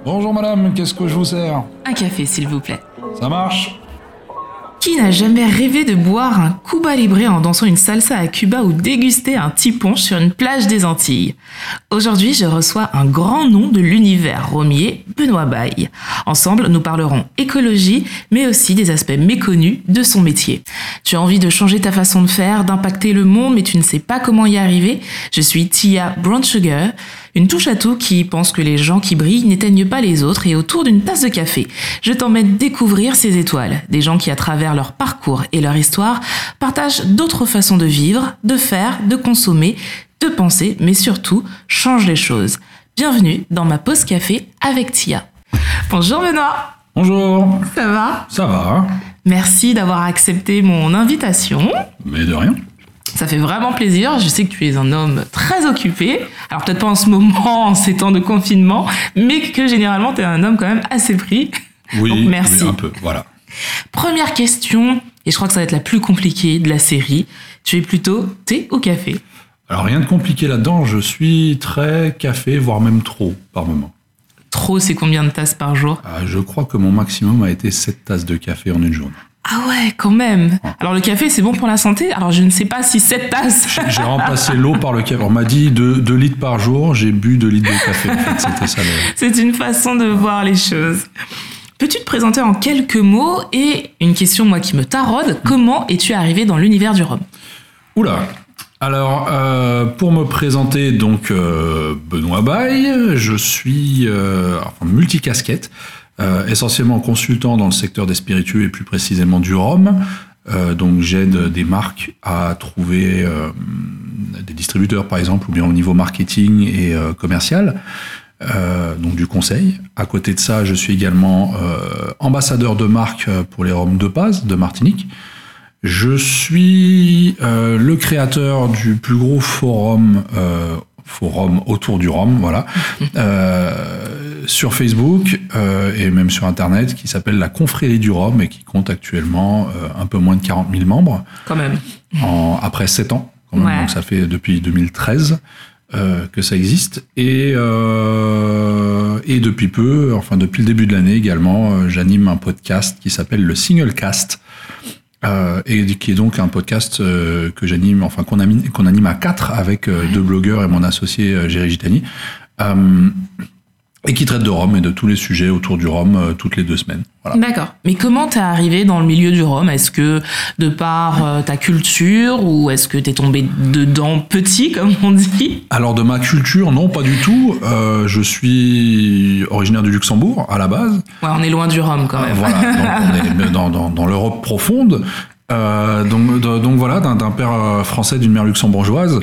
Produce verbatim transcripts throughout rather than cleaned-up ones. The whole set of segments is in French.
Bonjour madame, qu'est-ce que je vous sers? Un café, s'il vous plaît. Ça marche? Qui n'a jamais rêvé de boire un Cuba Libre en dansant une salsa à Cuba ou déguster un tiponche sur une plage des Antilles? Aujourd'hui, je reçois un grand nom de l'univers romier, Benoît Baille. Ensemble, nous parlerons écologie, mais aussi des aspects méconnus de son métier. Tu as envie de changer ta façon de faire, d'impacter le monde, mais tu ne sais pas comment y arriver? Je suis Tia Brown Sugar, une touche à tout qui pense que les gens qui brillent n'éteignent pas les autres, et autour d'une tasse de café, je t'emmène découvrir ces étoiles. Des gens qui, à travers leur parcours et leur histoire, partagent d'autres façons de vivre, de faire, de consommer, de penser, mais surtout, changent les choses. Bienvenue dans ma pause café avec Tia. Bonjour Benoît. Bonjour. Ça va? Ça va. Merci d'avoir accepté mon invitation. Mais de rien. Ça fait vraiment plaisir. Je sais que tu es un homme très occupé. Alors peut-être pas en ce moment, en ces temps de confinement, mais que généralement tu es un homme quand même assez pris. Oui, donc, merci. Oui, un peu, voilà. Première question, et je crois que ça va être la plus compliquée de la série. Tu es plutôt thé ou café? Alors rien de compliqué là-dedans, je suis très café, voire même trop par moment. Trop, c'est combien de tasses par jour? Ah, je crois que mon maximum a été sept tasses de café en une journée. Ah ouais, quand même. Alors le café, c'est bon pour la santé? Alors je ne sais pas si sept tasses... J'ai, j'ai remplacé l'eau par le café. On m'a dit deux litres par jour, j'ai bu deux litres de café. En fait, c'était ça. Le... C'est une façon de voir les choses. Peux-tu te présenter en quelques mots? Et une question, moi, qui me taraude, comment es-tu arrivé dans l'univers du rhum? Oula. Alors, euh, pour me présenter, donc, euh, Benoît Baille, je suis euh, enfin, multicasquette. Euh, essentiellement consultant dans le secteur des spiritueux et plus précisément du rhum. Euh, donc j'aide des marques à trouver euh, des distributeurs par exemple, ou bien au niveau marketing et euh, commercial. Euh, donc du conseil. À côté de ça, je suis également euh, ambassadeur de marque pour les rhums de Paz de Martinique. Je suis euh, le créateur du plus gros forum euh, forum autour du rhum, voilà, euh, sur Facebook euh, et même sur Internet, qui s'appelle la Confrérie du Rhum et qui compte actuellement euh, un peu moins de quarante mille membres. Quand même. En, après sept ans, quand même, ouais. Donc ça fait depuis deux mille treize euh, que ça existe. Et, euh, et depuis peu, enfin depuis le début de l'année également, euh, j'anime un podcast qui s'appelle le Singlecast. Euh, et qui est donc un podcast euh, que j'anime, enfin qu'on anime, qu'on anime à quatre avec euh, ouais. deux blogueurs et mon associé euh, Géry Gitani, euh, et qui traite de rhum et de tous les sujets autour du rhum euh, toutes les deux semaines. Voilà. D'accord. Mais comment t'es arrivé dans le milieu du rhum? Est-ce que de par euh, ta culture, ou est-ce que t'es tombé dedans petit, comme on dit? Alors de ma culture, non, pas du tout. Euh, je suis originaire du Luxembourg à la base. Ouais, on est loin du rhum quand même. Euh, voilà, donc on est dans, dans, dans l'Europe profonde. Euh, donc, de, donc voilà, d'un, d'un père français, d'une mère luxembourgeoise.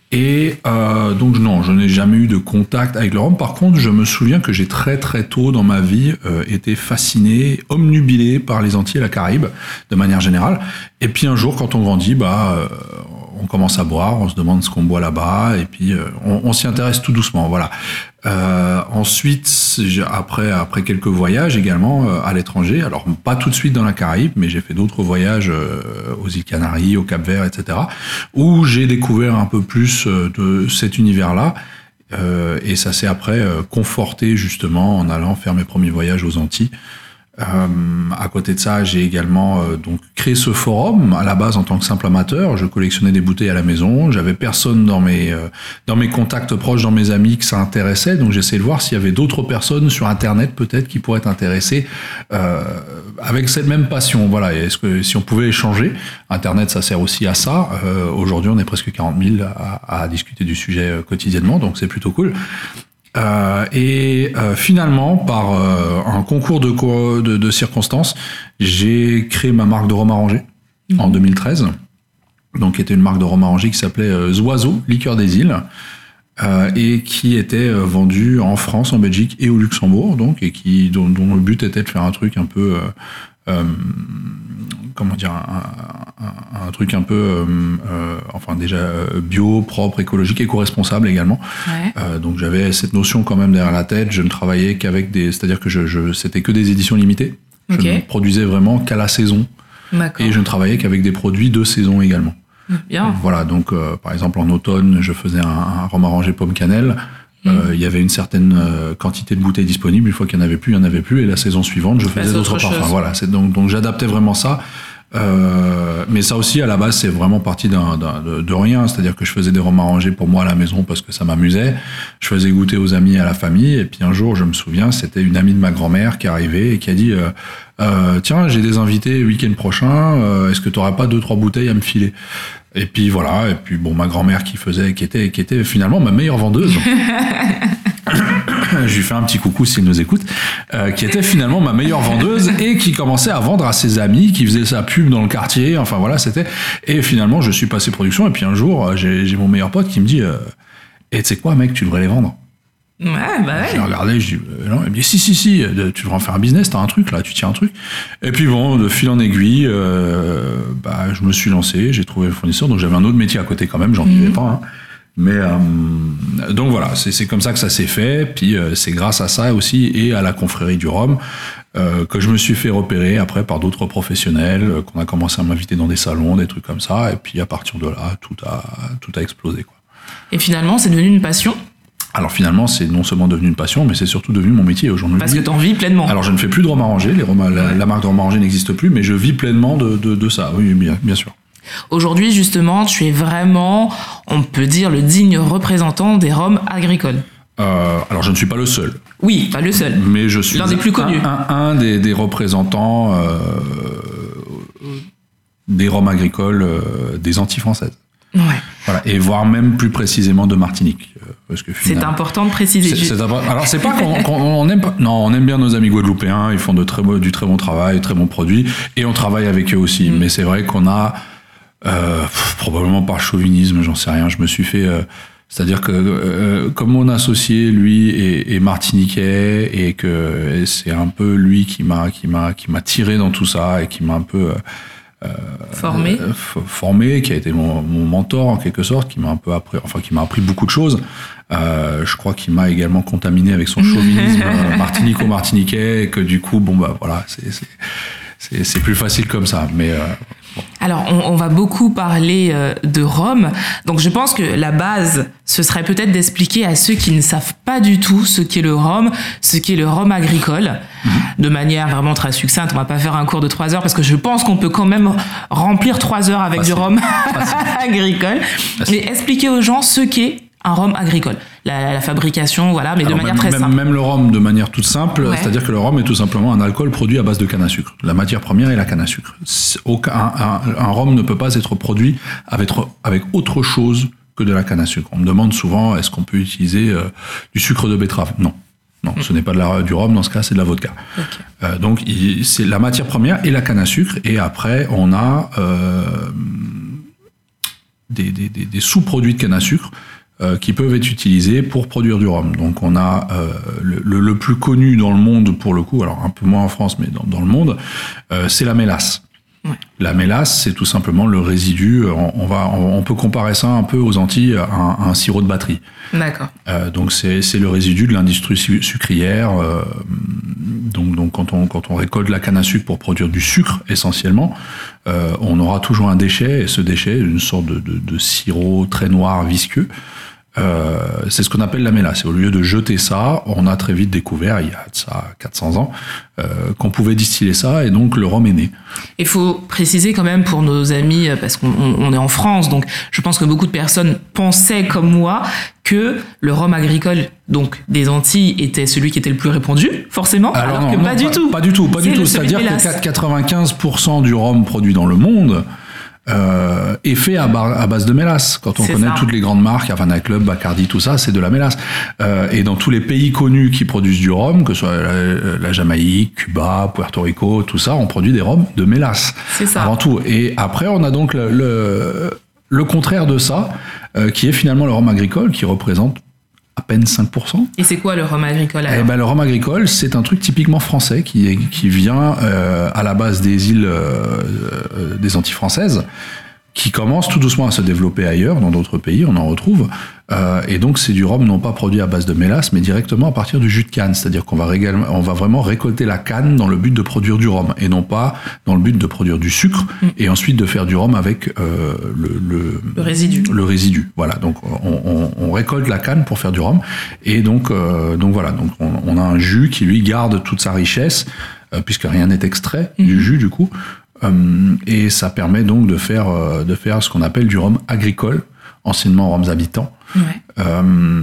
Et euh, donc non, je n'ai jamais eu de contact avec le rhum. Par contre, je me souviens que j'ai très très tôt dans ma vie euh, été fasciné, omnubilé par les Antilles et la Caraïbe, de manière générale. Et puis un jour, quand on grandit, bah, euh, on commence à boire, on se demande ce qu'on boit là-bas, et puis euh, on, on s'y intéresse tout doucement, voilà. Euh, ensuite, après après quelques voyages également euh, à l'étranger, alors pas tout de suite dans la Caraïbe, mais j'ai fait d'autres voyages euh, aux îles Canaries, au Cap-Vert, et cetera, où j'ai découvert un peu plus euh, de cet univers-là, euh, et ça s'est après euh, conforté justement en allant faire mes premiers voyages aux Antilles. Euh, à côté de ça, j'ai également euh, donc créé ce forum à la base en tant que simple amateur. Je collectionnais des bouteilles à la maison. J'avais personne dans mes euh, dans mes contacts proches, dans mes amis que ça intéressait. Donc j'essayais de voir s'il y avait d'autres personnes sur Internet peut-être qui pourraient être intéressées euh, avec cette même passion. Voilà. Et est-ce que si on pouvait échanger, Internet ça sert aussi à ça. Euh, aujourd'hui, on est presque quarante mille à, à discuter du sujet quotidiennement, donc c'est plutôt cool. Euh, et euh, finalement, par euh, un concours de, co- de, de circonstances, j'ai créé ma marque de rhum arrangé mmh. en deux mille treize. Donc, qui était une marque de rhum arrangé qui s'appelait euh, Zoiseau, liqueur des îles, euh, et qui était euh, vendue en France, en Belgique et au Luxembourg, donc, et qui dont, dont le but était de faire un truc un peu euh, euh, comment dire, un, un, un truc un peu, euh, euh, enfin déjà euh, bio, propre, écologique, éco-responsable également. Ouais. Euh, donc j'avais cette notion quand même derrière la tête. Je ne travaillais qu'avec des, c'est-à-dire que je, je c'était que des éditions limitées. Je okay. ne produisais vraiment qu'à la saison. D'accord. Et je ne travaillais qu'avec des produits de saison également. Bien. Voilà, donc euh, par exemple en automne, je faisais un, un rhum arrangé pomme cannelle. Il mmh. euh, y avait une certaine euh, quantité de bouteilles disponibles. Une fois qu'il n'y en avait plus, il n'y en avait plus. Et la saison suivante, je faisais d'autres parfums. Voilà, c'est donc, donc j'adaptais vraiment ça. Euh, mais ça aussi, à la base, c'est vraiment parti d'un, d'un, de, de rien. C'est-à-dire que je faisais des rhums arrangés pour moi à la maison parce que ça m'amusait. Je faisais goûter aux amis et à la famille. Et puis un jour, je me souviens, c'était une amie de ma grand-mère qui est arrivée et qui a dit euh, euh, tiens, j'ai des invités le week-end prochain. Euh, est-ce que tu n'auras pas deux, trois bouteilles à me filer? Et puis voilà. Et puis bon, ma grand-mère qui faisait, qui était, qui était finalement ma meilleure vendeuse. Je lui fais un petit coucou s'il nous écoute, euh, qui était finalement ma meilleure vendeuse et qui commençait à vendre à ses amis, qui faisait sa pub dans le quartier, enfin voilà, c'était... Et finalement, je suis passé production, et puis un jour, j'ai, j'ai mon meilleur pote qui me dit euh, « Et tu sais quoi, mec, tu devrais les vendre ?» Ouais, bah ouais. Je l'ai regardé, je dis euh, non, il me dit si, si, si, tu devrais en faire un business, t'as un truc là, tu tiens un truc. Et puis bon, de fil en aiguille, euh, bah, je me suis lancé, j'ai trouvé le fournisseur, donc j'avais un autre métier à côté quand même, j'en mmh. vivais pas, hein. Mais euh, donc voilà, c'est, c'est comme ça que ça s'est fait. Puis euh, c'est grâce à ça aussi et à la confrérie du rhum euh, que je me suis fait repérer après par d'autres professionnels, euh, qu'on a commencé à m'inviter dans des salons, des trucs comme ça. Et puis à partir de là, tout a tout a explosé, quoi. Et finalement, c'est devenu une passion. Alors finalement, c'est non seulement devenu une passion, mais c'est surtout devenu mon métier aujourd'hui. Parce que t'en vis pleinement. Alors je ne fais plus de rhum arrangé, les rhum, la, la marque de rhum arrangé n'existe plus, mais je vis pleinement de, de, de ça. Oui, bien, bien sûr. Aujourd'hui, justement, tu es vraiment, on peut dire, le digne représentant des rhums agricoles. Euh, alors, je ne suis pas le seul. Oui, pas le seul. Mais je suis l'un des plus connus. Un, un, un des, des représentants euh, des rhums agricoles euh, des Antilles françaises. Ouais. Voilà, et voire même plus précisément de Martinique. Parce que c'est important de préciser. C'est, c'est alors c'est pas qu'on, qu'on on aime pas, non, on aime bien nos amis guadeloupéens. Ils font de très beau, du très bon travail, très bons produits, et on travaille avec eux aussi. Mmh. Mais c'est vrai qu'on a Euh, pff, probablement par chauvinisme, j'en sais rien. Je me suis fait, euh, c'est-à-dire que euh, comme mon associé, lui, est, est martiniquais et que et c'est un peu lui qui m'a, qui m'a, qui m'a tiré dans tout ça et qui m'a un peu euh, formé, euh, f- formé, qui a été mon, mon mentor en quelque sorte, qui m'a un peu appris, enfin qui m'a appris beaucoup de choses. Euh, je crois qu'il m'a également contaminé avec son chauvinisme euh, martinico-martiniquais et que du coup, bon bah voilà, c'est c'est c'est, c'est plus facile comme ça, mais euh, bon. Alors, on, on va beaucoup parler euh, de rhum. Donc, je pense que la base, ce serait peut-être d'expliquer à ceux qui ne savent pas du tout ce qu'est le rhum, ce qu'est le rhum agricole, mmh. de manière vraiment très succincte. On va pas faire un cours de trois heures parce que je pense qu'on peut quand même remplir trois heures avec Facile. du rhum agricole. Facile. Mais expliquer aux gens ce qu'est un rhum agricole, la, la fabrication, voilà, mais Alors de manière même, très même, simple. Même le rhum de manière toute simple, ouais. C'est-à-dire que le rhum est tout simplement un alcool produit à base de canne à sucre. La matière première est la canne à sucre. Aucun, un, un, un rhum ne peut pas être produit avec, avec autre chose que de la canne à sucre. On me demande souvent, est-ce qu'on peut utiliser euh, du sucre de betterave ? Non. Non, mmh. ce n'est pas de la, du rhum, dans ce cas, c'est de la vodka. Okay. Euh, donc, il, c'est la matière première et la canne à sucre, et après, on a euh, des, des, des, des sous-produits de canne à sucre Euh, qui peuvent être utilisés pour produire du rhum. Donc on a euh, le, le, le plus connu dans le monde pour le coup, alors un peu moins en France, mais dans, dans le monde, euh, c'est la mélasse. Ouais. La mélasse, c'est tout simplement le résidu. On, on va, on, on peut comparer ça un peu aux Antilles à un, à un sirop de batterie. D'accord. Euh, donc c'est, c'est le résidu de l'industrie sucrière. Euh, donc, donc quand on quand on récolte la canne à sucre pour produire du sucre essentiellement, euh, on aura toujours un déchet, et ce déchet, une sorte de, de, de sirop très noir visqueux. Euh, c'est ce qu'on appelle la mélasse. Et au lieu de jeter ça, on a très vite découvert, il y a de ça quatre cents ans, euh, qu'on pouvait distiller ça, et donc le rhum est né. Il faut préciser quand même pour nos amis, parce qu'on on est en France, donc je pense que beaucoup de personnes pensaient comme moi que le rhum agricole, donc des Antilles, était celui qui était le plus répandu, forcément, alors, alors non, que non, pas, pas du tout. Pas du tout, pas c'est du tout. C'est-à-dire que quatre-vingt-quinze pour cent du rhum produit dans le monde Euh, est fait à, bar, à base de mélasse. Quand on c'est connaît ça. Toutes les grandes marques, Havana Club, Bacardi, tout ça, c'est de la mélasse. Euh, et dans tous les pays connus qui produisent du rhum, que ce soit la, la Jamaïque, Cuba, Puerto Rico, tout ça, on produit des rhums de mélasse. C'est ça. Avant tout. Et après, on a donc le, le, le contraire de ça, euh, qui est finalement le rhum agricole, qui représente à peine cinq pour cent. Et c'est quoi le rhum agricole alors ? Eh ben, le rhum agricole, c'est un truc typiquement français qui, qui vient euh, à la base des îles euh, euh, des Antilles françaises, qui commence tout doucement à se développer ailleurs, dans d'autres pays, on en retrouve, Euh, et donc, c'est du rhum non pas produit à base de mélasse, mais directement à partir du jus de canne. C'est-à-dire qu'on va, régal- on va vraiment récolter la canne dans le but de produire du rhum, et non pas dans le but de produire du sucre, mmh. et ensuite de faire du rhum avec euh, le, le, le résidu. Le résidu, voilà. Donc, on, on, on récolte la canne pour faire du rhum, et donc, euh, donc voilà. Donc, on, on a un jus qui, lui, garde toute sa richesse, euh, puisque rien n'est extrait mmh. du jus, du coup. Euh, et ça permet donc de faire, euh, de faire ce qu'on appelle du rhum agricole, anciennement rhums habitants. Ouais. Euh,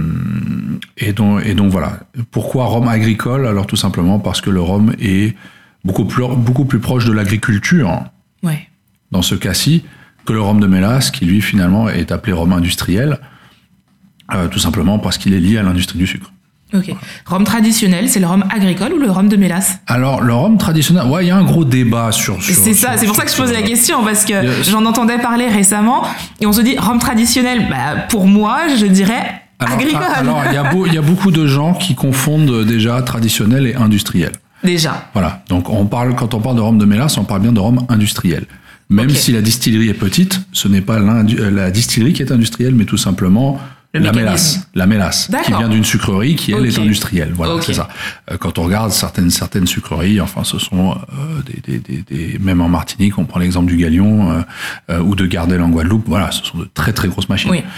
et, donc, et donc voilà. Pourquoi rhum agricole ? Alors tout simplement parce que le rhum est beaucoup plus, beaucoup plus proche de l'agriculture, ouais. dans ce cas-ci, que le rhum de mélasse, qui lui finalement est appelé rhum industriel, euh, tout simplement parce qu'il est lié à l'industrie du sucre. Ok. Rhum traditionnel, c'est le rhum agricole ou le rhum de mélasse ? Alors, le rhum traditionnel, ouais, il y a un gros débat sur... sur c'est ça, sur, c'est pour sur, ça que je posais sur, la question, parce que yes. j'en entendais parler récemment, et on se dit, rhum traditionnel, bah, pour moi, je dirais alors, agricole. Alors, il y, a beau, il y a beaucoup de gens qui confondent déjà traditionnel et industriel. Déjà. Voilà, donc on parle, quand on parle de rhum de mélasse, on parle bien de rhum industriel. Même okay. si la distillerie est petite, ce n'est pas la distillerie qui est industrielle, mais tout simplement... La mélasse, la mélasse, qui vient d'une sucrerie qui, elle, okay. est industrielle. Voilà, okay. c'est ça. Quand on regarde certaines, certaines sucreries, enfin, ce sont euh, des, des, des, des... Même en Martinique, on prend l'exemple du Galion, euh, euh, ou de Gardel en Guadeloupe, voilà, ce sont de très, très grosses machines. Oui.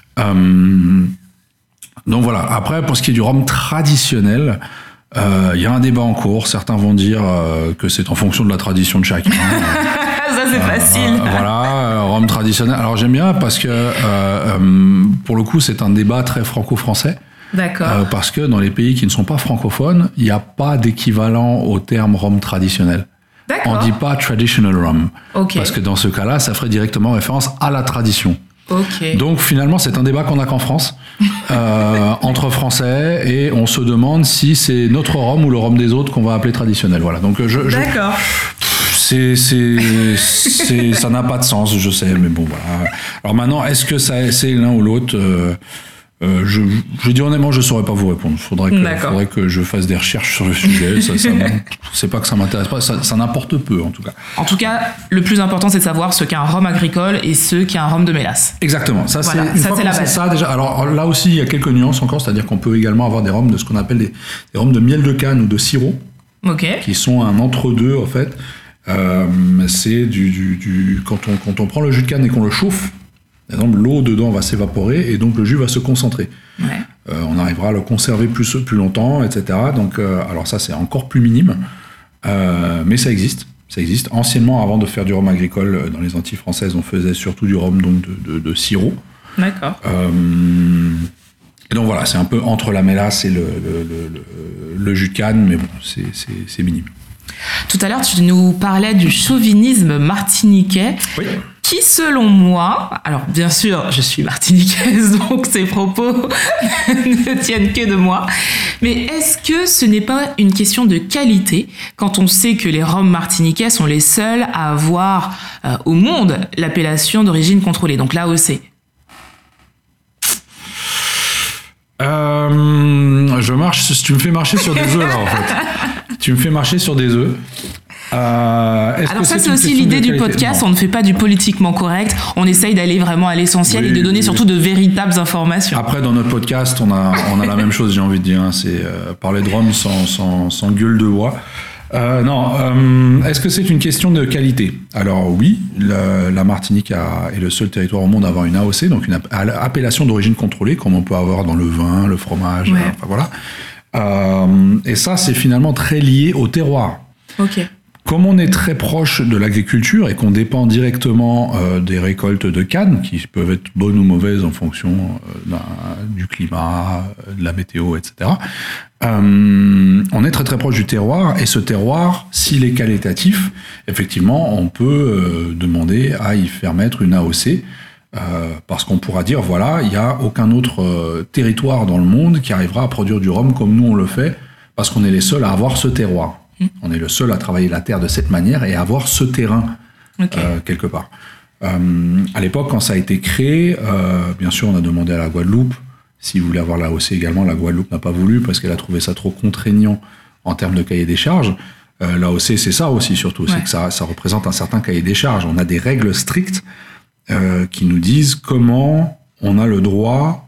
Euh, donc voilà. Après, pour ce qui est du rhum traditionnel, il euh, y a un débat en cours. Certains vont dire euh, que c'est en fonction de la tradition de chacun. Ça, c'est euh, facile. Euh, voilà, euh, rhum traditionnel. Alors, j'aime bien parce que, euh, euh, pour le coup, c'est un débat très franco-français. D'accord. Euh, parce que dans les pays qui ne sont pas francophones, il n'y a pas d'équivalent au terme rhum traditionnel. D'accord. On ne dit pas traditional rum. Okay. Parce que dans ce cas-là, ça ferait directement référence à la tradition. Okay. Donc finalement, c'est un débat qu'on n'a qu'en France, euh, entre Français, et on se demande si c'est notre rhum ou le rhum des autres qu'on va appeler traditionnel. Voilà. Donc je, je, D'accord. C'est, c'est, c'est, ça n'a pas de sens, je sais, mais bon voilà. Alors maintenant, est-ce que ça, c'est l'un ou l'autre euh, euh, je, je dis honnêtement, je saurais pas vous répondre. Faudrait que, faudrait que je fasse des recherches sur le sujet. ça, ça, c'est pas que ça m'intéresse pas, ça, ça n'importe peu en tout cas. En tout cas, le plus important, c'est de savoir ce qu'est un rhum agricole et ce qu'est un rhum de mélasse. Exactement. Ça, voilà, c'est, ça, c'est la base. Ça, déjà. Alors là aussi, il y a quelques nuances encore, c'est-à-dire qu'on peut également avoir des rhums de ce qu'on appelle des, des rhums de miel de canne ou de sirop, okay. qui sont un entre-deux en fait. Euh, c'est du, du, du quand on quand on prend le jus de canne et qu'on le chauffe, par exemple, l'eau dedans va s'évaporer et donc le jus va se concentrer. Ouais. Euh, on arrivera à le conserver plus plus longtemps, et cetera. Donc euh, alors ça c'est encore plus minime, euh, mais ça existe. Ça existe. Anciennement, avant de faire du rhum agricole dans les Antilles françaises, on faisait surtout du rhum donc de, de, de sirop. D'accord. Euh, et donc voilà, c'est un peu entre la mélasse et le, le, le, le jus de canne, mais bon, c'est, c'est, c'est minime. Tout à l'heure, tu nous parlais du chauvinisme martiniquais, oui. qui, selon moi, alors bien sûr, je suis martiniquaise, donc ces propos ne tiennent que de moi, mais est-ce que ce n'est pas une question de qualité quand on sait que les rhums martiniquais sont les seuls à avoir euh, au monde l'appellation d'origine contrôlée, donc l'A O C ? Euh, je marche, tu me fais marcher sur des œufs là en fait. Tu me fais marcher sur des œufs. Euh, Alors ça c'est, c'est aussi l'idée du podcast, non. On ne fait pas du politiquement correct, on essaye d'aller vraiment à l'essentiel oui, et de donner oui. surtout de véritables informations. Après dans notre podcast on a, on a la même chose j'ai envie de dire, hein, c'est euh, parler de rhum sans, sans, sans gueule de bois. Euh, non, euh, est-ce que c'est une question de qualité ? Alors oui, la, la Martinique a, est le seul territoire au monde à avoir une A O C, donc une appellation d'origine contrôlée, comme on peut avoir dans le vin, le fromage, ouais. enfin voilà. Euh, et ça, c'est finalement très lié au terroir. Ok. Comme on est très proche de l'agriculture et qu'on dépend directement euh, des récoltes de canne, qui peuvent être bonnes ou mauvaises en fonction euh, du climat, de la météo, et cetera, euh, on est très très proche du terroir, et ce terroir, s'il est qualitatif, effectivement, on peut euh, demander à y faire mettre une A O C, euh, parce qu'on pourra dire, voilà, il n'y a aucun autre euh, territoire dans le monde qui arrivera à produire du rhum comme nous on le fait, parce qu'on est les seuls à avoir ce terroir. On est le seul à travailler la terre de cette manière et à avoir ce terrain okay. euh, quelque part. Euh, à l'époque, quand ça a été créé, euh, bien sûr, on a demandé à la Guadeloupe s'ils voulaient avoir l'A O C également. La Guadeloupe n'a pas voulu parce qu'elle a trouvé ça trop contraignant en termes de cahier des charges. Euh, L'A O C, c'est ça aussi surtout, ouais. c'est que ça, ça représente un certain cahier des charges. On a des règles strictes euh, qui nous disent comment on a le droit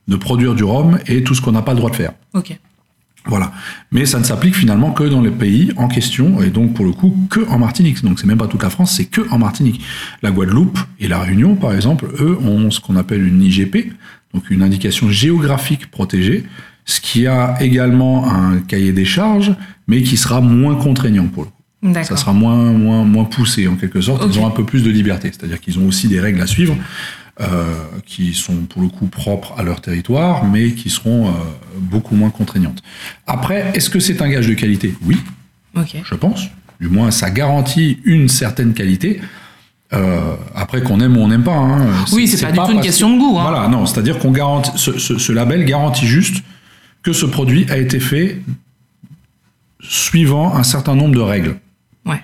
de produire du rhum et tout ce qu'on n'a pas le droit de faire. Ok. Voilà. Mais ça ne s'applique finalement que dans les pays en question, et donc pour le coup que en Martinique. Donc c'est même pas toute la France, c'est que en Martinique. La Guadeloupe et la Réunion, par exemple, eux ont ce qu'on appelle une I G P, donc une indication géographique protégée, ce qui a également un cahier des charges, mais qui sera moins contraignant pour le coup. D'accord. Ça sera moins, moins, moins poussé en quelque sorte. Okay. Ils ont un peu plus de liberté, c'est-à-dire qu'ils ont aussi des règles à suivre. Euh, qui sont pour le coup propres à leur territoire, mais qui seront euh, beaucoup moins contraignantes. Après, est-ce que c'est un gage de qualité ? Oui, okay. Je pense. Du moins, ça garantit une certaine qualité. Euh, après, qu'on aime ou on n'aime pas. Hein, oui, c'est, c'est pas, pas du tout une question de goût. Hein. Voilà, non, c'est-à-dire qu'on garantit, ce, ce, ce label garantit juste que ce produit a été fait suivant un certain nombre de règles. Ouais.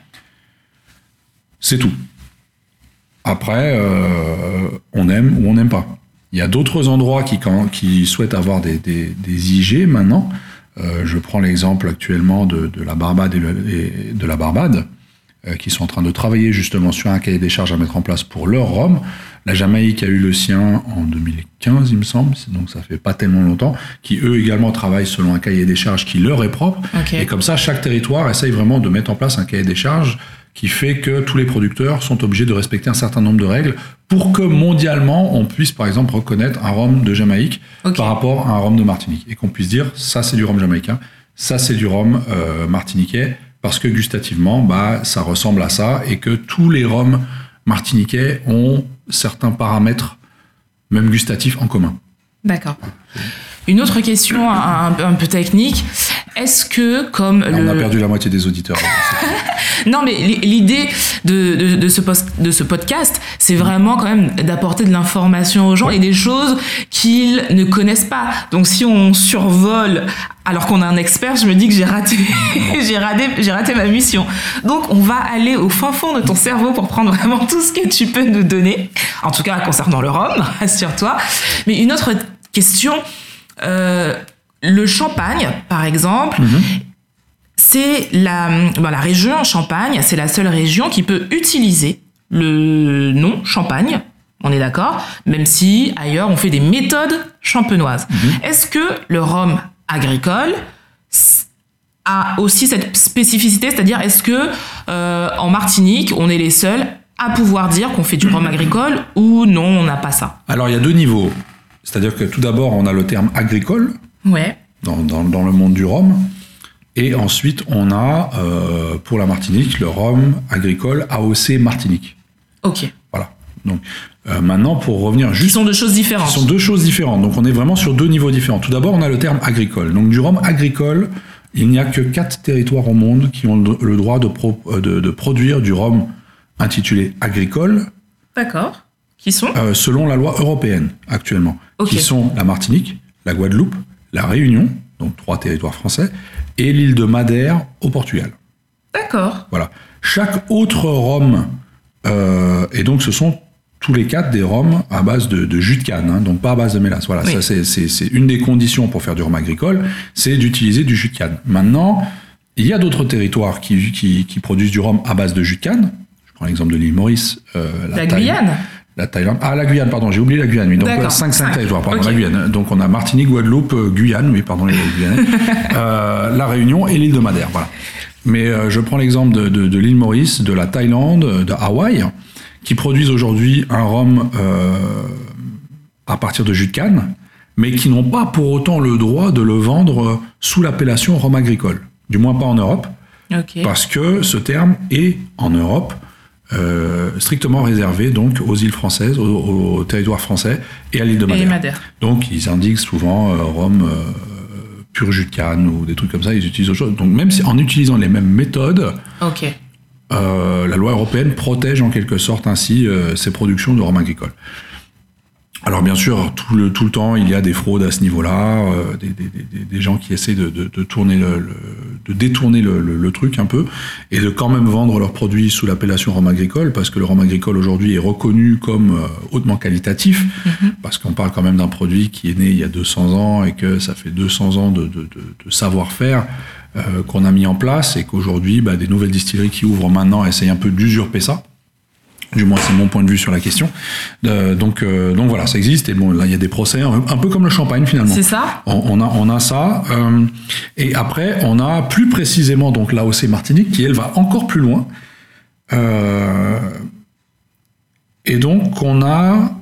C'est tout. Après, euh, on aime ou on n'aime pas. Il y a d'autres endroits qui, quand, qui souhaitent avoir des, des, des I G maintenant. Euh, je prends l'exemple actuellement de, de la Barbade et, le, et de la Barbade, euh, qui sont en train de travailler justement sur un cahier des charges à mettre en place pour leur rhum. La Jamaïque a eu le sien en deux mille quinze, il me semble, donc ça fait pas tellement longtemps, qui eux également travaillent selon un cahier des charges qui leur est propre. Okay. Et comme ça, chaque territoire essaye vraiment de mettre en place un cahier des charges qui fait que tous les producteurs sont obligés de respecter un certain nombre de règles pour que mondialement, on puisse par exemple reconnaître un rhum de Jamaïque okay. par rapport à un rhum de Martinique. Et qu'on puisse dire, ça c'est du rhum jamaïcain, ça c'est du rhum euh, martiniquais, parce que gustativement, bah, ça ressemble à ça, et que tous les rhums martiniquais ont certains paramètres, même gustatifs, en commun. D'accord. Une autre question un, un peu technique. Est-ce que, comme on le... a perdu la moitié des auditeurs. Non, mais l'idée de, de, de, ce post, de ce podcast, c'est vraiment quand même d'apporter de l'information aux gens et des choses qu'ils ne connaissent pas. Donc, si on survole alors qu'on a un expert, je me dis que j'ai raté, j'ai raté, j'ai raté ma mission. Donc, on va aller au fin fond de ton cerveau pour prendre vraiment tout ce que tu peux nous donner. En tout cas, concernant le rhum, rassure-toi. Mais une autre question, euh, le champagne, par exemple, mm-hmm. c'est la, bon, la région Champagne, c'est la seule région qui peut utiliser le nom Champagne, on est d'accord, même si ailleurs on fait des méthodes champenoises. Mm-hmm. Est-ce que le rhum agricole a aussi cette spécificité, c'est-à-dire est-ce que euh, en Martinique, on est les seuls à pouvoir dire qu'on fait du rhum agricole ou non, on n'a pas ça ? Alors il y a deux niveaux, c'est-à-dire que tout d'abord on a le terme agricole ouais. dans, dans, dans le monde du rhum. Et ensuite, on a, euh, pour la Martinique, le rhum agricole A O C Martinique. Ok. Voilà. Donc, euh, maintenant, pour revenir juste... Qui sont deux choses différentes. Qui sont deux choses différentes. Donc, on est vraiment sur deux niveaux différents. Tout d'abord, on a le terme agricole. Donc, du rhum agricole, il n'y a que quatre territoires au monde qui ont le droit de, pro, de, de produire du rhum intitulé agricole. D'accord. Qui sont euh, selon la loi européenne, actuellement. Okay. Qui sont la Martinique, la Guadeloupe, la Réunion, donc trois territoires français, et l'île de Madère au Portugal. D'accord. Voilà. Chaque autre rhum, euh, et donc ce sont tous les quatre des rhums à base de, de jus de canne, hein, donc pas à base de mélasse. Voilà, oui. Ça c'est, c'est, c'est une des conditions pour faire du rhum agricole, c'est d'utiliser du jus de canne. Maintenant, il y a d'autres territoires qui, qui, qui produisent du rhum à base de jus de canne. Je prends l'exemple de l'île Maurice. Euh, la, la Guyane. La Thaïlande. Ah, la Guyane, pardon, j'ai oublié la Guyane. Oui. Donc, euh, cinq, cinq territoires, pardon, okay. La Guyane. Donc, on a Martinique, Guadeloupe, euh, Guyane, oui, pardon, les Guyanais, euh, la Réunion et l'île de Madère, voilà. Mais euh, je prends l'exemple de, de, de l'île Maurice, de la Thaïlande, de Hawaï, qui produisent aujourd'hui un rhum euh, à partir de jus de canne, mais qui n'ont pas pour autant le droit de le vendre sous l'appellation rhum agricole. Du moins pas en Europe, okay. Parce que ce terme est, en Europe, Euh, strictement réservé donc aux îles françaises, au, au territoire français et à l'île de Madère. Madère. Donc ils indiquent souvent euh, rhum euh, pur jus de canne ou des trucs comme ça, ils utilisent autre chose. Donc même si, en utilisant les mêmes méthodes, okay. euh, la loi européenne protège en quelque sorte ainsi euh, ces productions de rhum agricole. Alors bien sûr, tout le, tout le temps, il y a des fraudes à ce niveau-là, euh, des, des, des, des gens qui essaient de, de, de, tourner le, le, de détourner le, le, le truc un peu, et de quand même vendre leurs produits sous l'appellation rhum agricole, parce que le rhum agricole aujourd'hui est reconnu comme euh, hautement qualitatif, mm-hmm. parce qu'on parle quand même d'un produit qui est né il y a deux cents ans, et que ça fait deux cents ans de, de, de, de savoir-faire euh, qu'on a mis en place, et qu'aujourd'hui, bah, des nouvelles distilleries qui ouvrent maintenant essayent un peu d'usurper ça. Du moins, c'est mon point de vue sur la question. Euh, donc, euh, donc voilà, ça existe. Et bon, là, il y a des procès, un, un peu comme le champagne finalement. C'est ça. On, on a, on a ça. Euh, et après, on a plus précisément donc l'A O C Martinique qui elle va encore plus loin. Euh, et donc, on n'a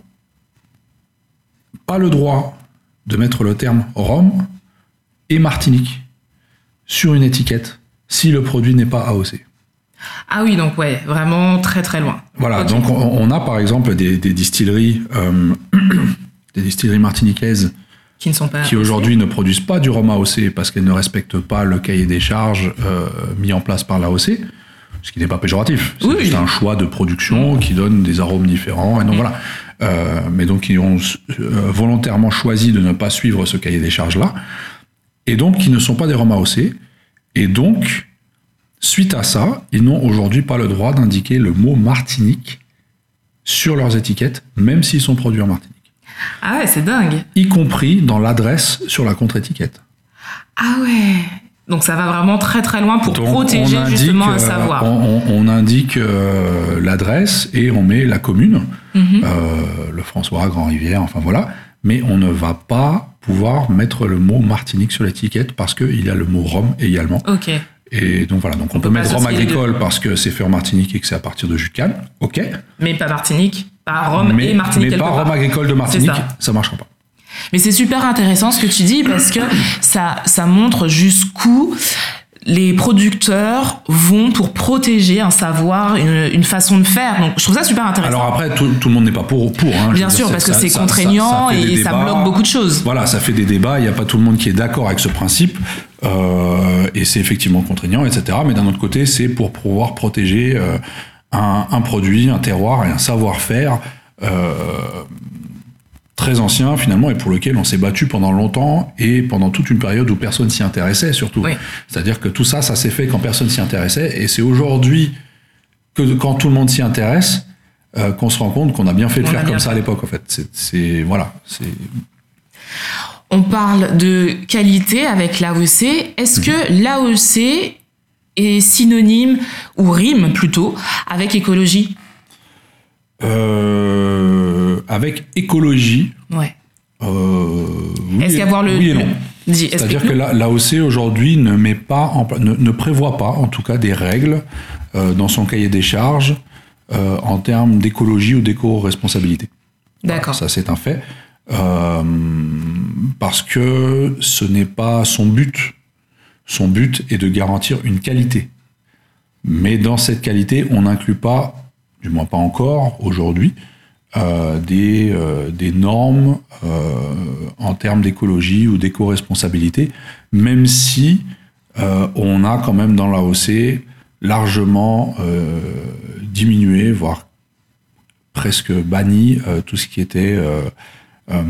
pas le droit de mettre le terme rhum et Martinique sur une étiquette si le produit n'est pas A O C. Ah oui, donc ouais, vraiment très très loin. Voilà, Okay. donc on, on a par exemple des, des distilleries, euh, des distilleries martiniquaises qui ne sont pas qui aujourd'hui ne produisent pas du rhum A O C parce qu'elles ne respectent pas le cahier des charges euh, mis en place par l'A O C, ce qui n'est pas péjoratif. C'est oui, juste oui. un choix de production qui donne des arômes différents. Et donc mmh. voilà. Euh, mais donc ils ont euh, volontairement choisi de ne pas suivre ce cahier des charges-là, et donc qui ne sont pas des rhums A O C. Et donc, suite à ça, ils n'ont aujourd'hui pas le droit d'indiquer le mot Martinique sur leurs étiquettes, même s'ils sont produits en Martinique. Ah ouais, c'est dingue. Y compris dans l'adresse sur la contre-étiquette. Ah ouais. Donc ça va vraiment très très loin pour Donc, protéger indique, justement un savoir. On, on, on indique euh, l'adresse et on met la commune, mm-hmm. euh, le François, Grand-Rivière, enfin voilà. Mais on ne va pas pouvoir mettre le mot Martinique sur l'étiquette parce qu'il y a le mot rhum également. Ok. Et donc voilà, donc on, on peut, peut mettre rhum agricole parce que c'est fait en Martinique et que c'est à partir de jus de canne. Ok. Mais pas Martinique, pas rhum mais, et Martinique. Mais pas rhum agricole de Martinique, ça. ça marchera pas. Mais c'est super intéressant ce que tu dis parce que ça, ça montre jusqu'où les producteurs vont pour protéger un savoir, une, une façon de faire. Donc je trouve ça super intéressant. Alors après, tout, tout le monde n'est pas pour. pour hein, Bien sûr, dire, parce que ça, c'est ça, contraignant ça, ça et débats. Ça bloque beaucoup de choses. Voilà, ça fait des débats. Il n'y a pas tout le monde qui est d'accord avec ce principe. Euh, et c'est effectivement contraignant, et cetera. Mais d'un autre côté, c'est pour pouvoir protéger euh, un, un produit, un terroir et un savoir-faire euh, très ancien finalement et pour lequel on s'est battu pendant longtemps et pendant toute une période où personne s'y intéressait surtout. Oui. C'est-à-dire que tout ça, ça s'est fait quand personne s'y intéressait et c'est aujourd'hui que quand tout le monde s'y intéresse euh, qu'on se rend compte qu'on a bien fait de on faire comme fait. ça à l'époque en fait. C'est, c'est voilà. C'est... On parle de qualité avec l'A O C. Est-ce mmh. que l'A O C est synonyme ou rime plutôt avec écologie ? Euh, avec écologie. Ouais. Euh, oui Est-ce qu'avoir le. Oui et non. Dis, C'est-à-dire que l'A O C aujourd'hui ne met pas, en, ne, ne prévoit pas, en tout cas, des règles euh, dans son cahier des charges euh, en termes d'écologie ou d'éco-responsabilité. D'accord. Voilà, ça, c'est un fait. Euh, parce que ce n'est pas son but. Son but est de garantir une qualité. Mais dans cette qualité, on n'inclut pas, du moins pas encore aujourd'hui, euh, des, euh, des normes euh, en termes d'écologie ou d'éco-responsabilité, même si euh, on a quand même dans l'A O C largement euh, diminué, voire presque banni euh, tout ce qui était euh, euh,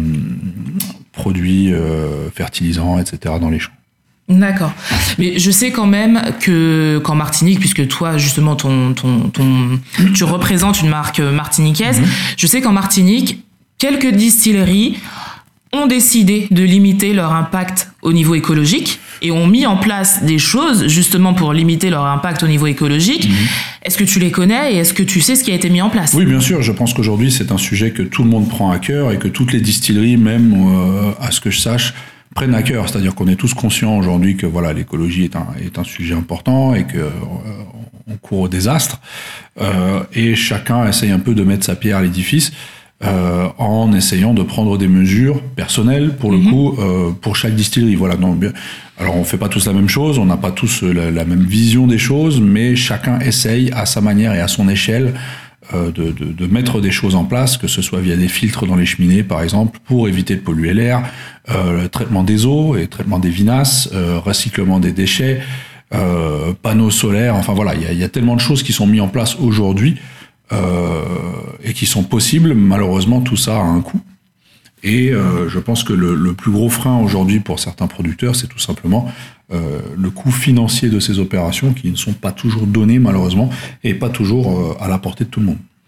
produits euh, fertilisants, et cetera dans les champs. D'accord. Mais je sais quand même que qu'en Martinique, puisque toi justement ton ton ton tu représentes une marque martiniquaise, mm-hmm. je sais qu'en Martinique, quelques distilleries ont décidé de limiter leur impact au niveau écologique et ont mis en place des choses justement pour limiter leur impact au niveau écologique. Mm-hmm. Est-ce que tu les connais et est-ce que tu sais ce qui a été mis en place ? Oui, bien sûr. Je pense qu'aujourd'hui, c'est un sujet que tout le monde prend à cœur et que toutes les distilleries, même euh, à ce que je sache, prennent à cœur, c'est-à-dire qu'on est tous conscients aujourd'hui que voilà l'écologie est un est un sujet important et que euh, on court au désastre euh, et chacun essaye un peu de mettre sa pierre à l'édifice euh, en essayant de prendre des mesures personnelles pour le mm-hmm. coup euh, pour chaque distillerie. Voilà. Donc, alors on fait pas tous la même chose, on n'a pas tous la, la même vision des choses, mais chacun essaye à sa manière et à son échelle De, de, de mettre des choses en place, que ce soit via des filtres dans les cheminées, par exemple, pour éviter de polluer l'air, euh, le traitement des eaux et le traitement des vinasses, euh, recyclement des déchets, euh, panneaux solaires, enfin voilà, il y a, y a tellement de choses qui sont mises en place aujourd'hui euh, et qui sont possibles. Malheureusement, tout ça a un coût. Et euh, je pense que le, le plus gros frein aujourd'hui pour certains producteurs, c'est tout simplement euh, le coût financier de ces opérations qui ne sont pas toujours données malheureusement et pas toujours euh, à la portée de tout le monde.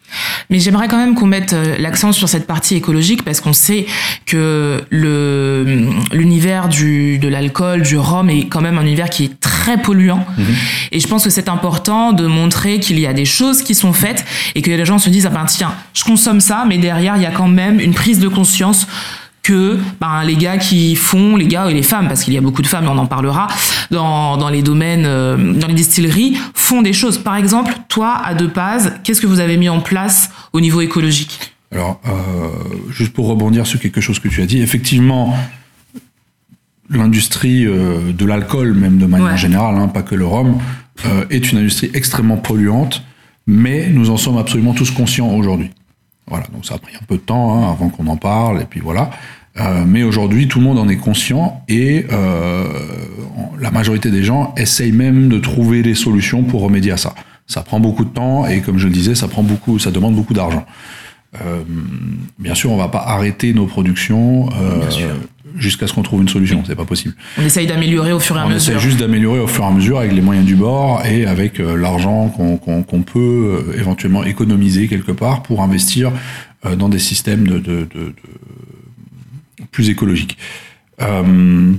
Mais j'aimerais quand même qu'on mette l'accent sur cette partie écologique parce qu'on sait que le, l'univers du, de l'alcool, du rhum est quand même un univers qui est très polluant. Mmh. Et je pense que c'est important de montrer qu'il y a des choses qui sont faites et que les gens se disent, ah ben tiens, je consomme ça, mais derrière, il y a quand même une prise de conscience que ben, les gars qui font, les gars et les femmes, parce qu'il y a beaucoup de femmes, et on en parlera, dans, dans les domaines, euh, dans les distilleries, font des choses. Par exemple, toi, à De Paz, qu'est-ce que vous avez mis en place au niveau écologique ? Alors, euh, juste pour rebondir sur quelque chose que tu as dit, effectivement, l'industrie euh, de l'alcool, même de manière ouais. générale, hein, pas que le rhum, euh, est une industrie extrêmement polluante, mais nous en sommes absolument tous conscients aujourd'hui. Voilà, donc ça a pris un peu de temps hein, avant qu'on en parle, et puis voilà. Euh, mais aujourd'hui, tout le monde en est conscient et euh, la majorité des gens essayent même de trouver des solutions pour remédier à ça. Ça prend beaucoup de temps et comme je le disais, ça prend beaucoup, ça demande beaucoup d'argent. Euh, bien sûr, on va pas arrêter nos productions euh, jusqu'à ce qu'on trouve une solution, c'est pas possible. On essaye d'améliorer au fur et à on mesure. On essaie juste d'améliorer au fur et à mesure avec les moyens du bord et avec euh, l'argent qu'on, qu'on, qu'on peut euh, éventuellement économiser quelque part pour investir euh, dans des systèmes de, de, de, de plus écologiques. Euh,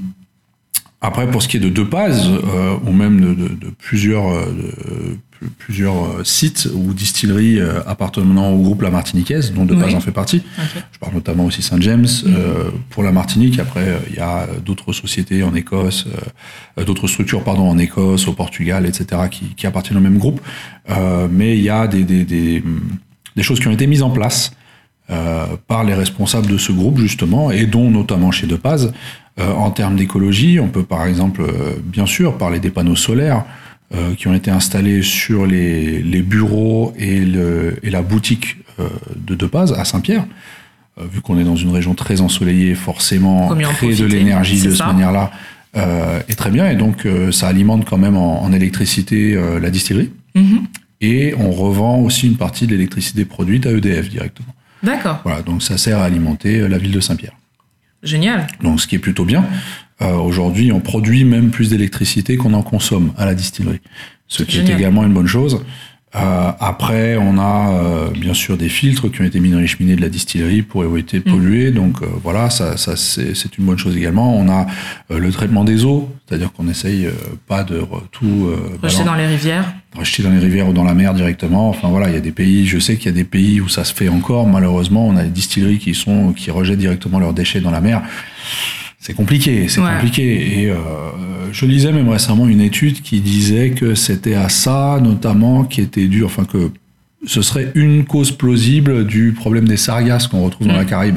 après, pour ce qui est de De Paz, euh, ou même de, de, de plusieurs euh, de, plusieurs sites ou distilleries appartenant au groupe La Martiniquaise, dont De Paz oui. en fait partie. Okay. Je parle notamment aussi Saint James mmh. euh, pour la Martinique. Après, il y a d'autres sociétés en Écosse, euh, d'autres structures pardon en Écosse, au Portugal, et cetera, qui, qui appartiennent au même groupe. Euh, mais il y a des, des, des, des choses qui ont été mises en place euh, par les responsables de ce groupe justement, et dont notamment chez De Paz. Euh, en termes d'écologie, on peut par exemple, euh, bien sûr, parler des panneaux solaires. Euh, qui ont été installés sur les, les bureaux et, le, et la boutique euh, de De Paz à Saint-Pierre. Euh, vu qu'on est dans une région très ensoleillée, forcément, créer de l'énergie de cette manière-là euh, est très bien. Et donc, euh, ça alimente quand même en, en électricité euh, la distillerie. Mm-hmm. Et on revend aussi une partie de l'électricité produite à E D F directement. D'accord. Voilà, donc ça sert à alimenter la ville de Saint-Pierre. Génial. Donc, ce qui est plutôt bien. Euh, aujourd'hui, on produit même plus d'électricité qu'on en consomme à la distillerie, ce qui Génial. Est également une bonne chose. Euh, après, on a euh, bien sûr des filtres qui ont été mis dans les cheminées de la distillerie pour éviter de polluer. Mmh. Donc euh, voilà, ça, ça c'est, c'est une bonne chose également. On a euh, le traitement des eaux, c'est-à-dire qu'on essaye euh, pas de re, tout euh, rejeter dans les rivières, rejeter dans les rivières ou dans la mer directement. Enfin voilà, il y a des pays, je sais qu'il y a des pays où ça se fait encore. Malheureusement, on a des distilleries qui sont qui rejettent directement leurs déchets dans la mer. C'est compliqué, c'est ouais. compliqué. Et euh, je lisais même récemment une étude qui disait que c'était à ça, notamment, qui était dû, enfin que ce serait une cause plausible du problème des sargasses qu'on retrouve mmh. dans la Caraïbe.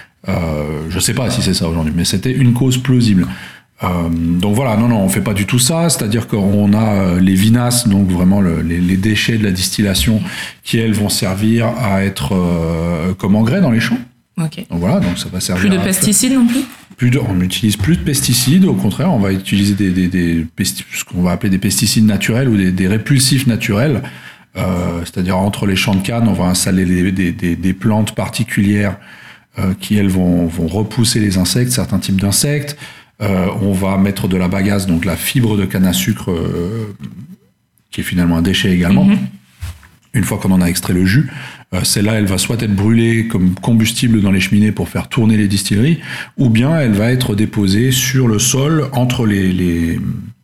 Euh, je sais pas si c'est ça aujourd'hui, mais c'était une cause plausible. Euh, donc voilà, non, non, on fait pas du tout ça. C'est-à-dire qu'on a les vinasses, donc vraiment le, les, les déchets de la distillation, qui elles vont servir à être euh, comme engrais dans les champs. Okay. Donc voilà, donc ça va servir. Plus de pesticides non plus. Plus de, on n'utilise plus de pesticides, au contraire, on va utiliser des, des, des pesti, ce qu'on va appeler des pesticides naturels ou des, des répulsifs naturels. Euh, c'est-à-dire entre les champs de canne, on va installer des, des, des, des plantes particulières euh, qui elles vont, vont repousser les insectes, certains types d'insectes. Euh, on va mettre de la bagasse, donc la fibre de canne à sucre, euh, qui est finalement un déchet également. Mm-hmm. Une fois qu'on en a extrait le jus, euh, celle-là, elle va soit être brûlée comme combustible dans les cheminées pour faire tourner les distilleries, ou bien elle va être déposée sur le sol entre les, les,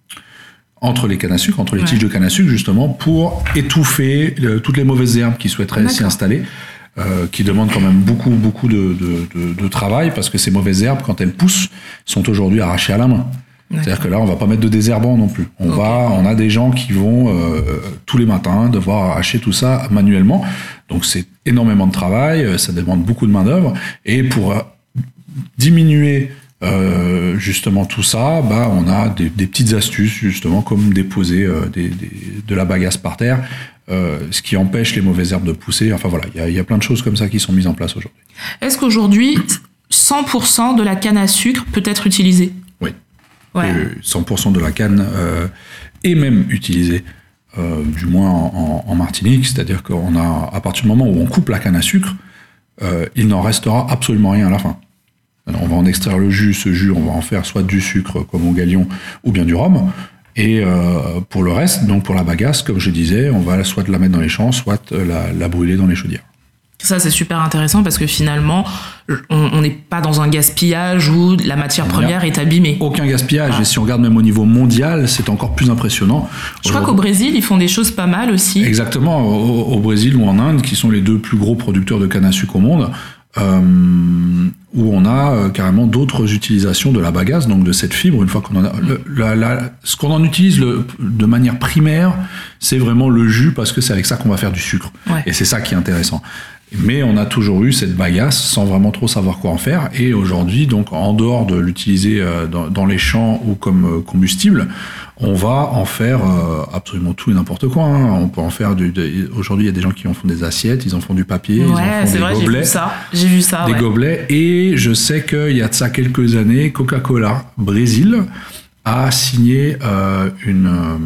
entre les cannes à sucre, entre les ouais. tiges de canne à sucre, justement, pour étouffer le, toutes les mauvaises herbes qui souhaiteraient D'accord. s'y installer, euh, qui demandent quand même beaucoup, beaucoup de, de, de, de travail, parce que ces mauvaises herbes, quand elles poussent, sont aujourd'hui arrachées à la main. D'accord. C'est-à-dire que là, on va pas mettre de désherbant non plus. On okay. va, on a des gens qui vont euh, tous les matins devoir arracher tout ça manuellement. Donc c'est énormément de travail, ça demande beaucoup de main d'œuvre. Et pour euh, diminuer euh, justement tout ça, bah on a des, des petites astuces justement comme déposer euh, des, des, de la bagasse par terre, euh, ce qui empêche les mauvaises herbes de pousser. Enfin voilà, il y a, y a plein de choses comme ça qui sont mises en place aujourd'hui. Est-ce qu'aujourd'hui cent pour cent de la canne à sucre peut être utilisée ? Oui. Ouais. cent pour cent de la canne euh, est même utilisée, euh, du moins en, en, en Martinique, c'est-à-dire qu'on a, à partir du moment où on coupe la canne à sucre, euh, il n'en restera absolument rien à la fin. Alors, on va en extraire le jus, ce jus, on va en faire soit du sucre comme au galion, ou bien du rhum, et euh, pour le reste, donc pour la bagasse, comme je disais, on va soit la mettre dans les champs, soit la, la brûler dans les chaudières. Ça, c'est super intéressant parce que finalement, on n'est pas dans un gaspillage où la matière première est abîmée. Aucun gaspillage. Ah. Et si on regarde même au niveau mondial, c'est encore plus impressionnant. Je crois qu'au Brésil, ils font des choses pas mal aussi. Exactement. Au, au Brésil ou en Inde, qui sont les deux plus gros producteurs de canne à sucre au monde, euh, où on a euh, carrément d'autres utilisations de la bagasse, donc de cette fibre. Une fois qu'on en a, le, la, la, ce qu'on en utilise le, de manière primaire, c'est vraiment le jus parce que c'est avec ça qu'on va faire du sucre. Ouais. Et c'est ça qui est intéressant. Mais on a toujours eu cette bagasse sans vraiment trop savoir quoi en faire. Et aujourd'hui, donc, en dehors de l'utiliser dans, dans les champs ou comme combustible, on va en faire absolument tout et n'importe quoi. Hein. On peut en faire du. De, aujourd'hui, il y a des gens qui en font des assiettes, ils en font du papier, ouais, ils en font c'est des vrai, gobelets. J'ai vu ça. J'ai vu ça. Des ouais. gobelets. Et je sais qu'il y a de ça quelques années, Coca-Cola Brésil a signé euh, une euh,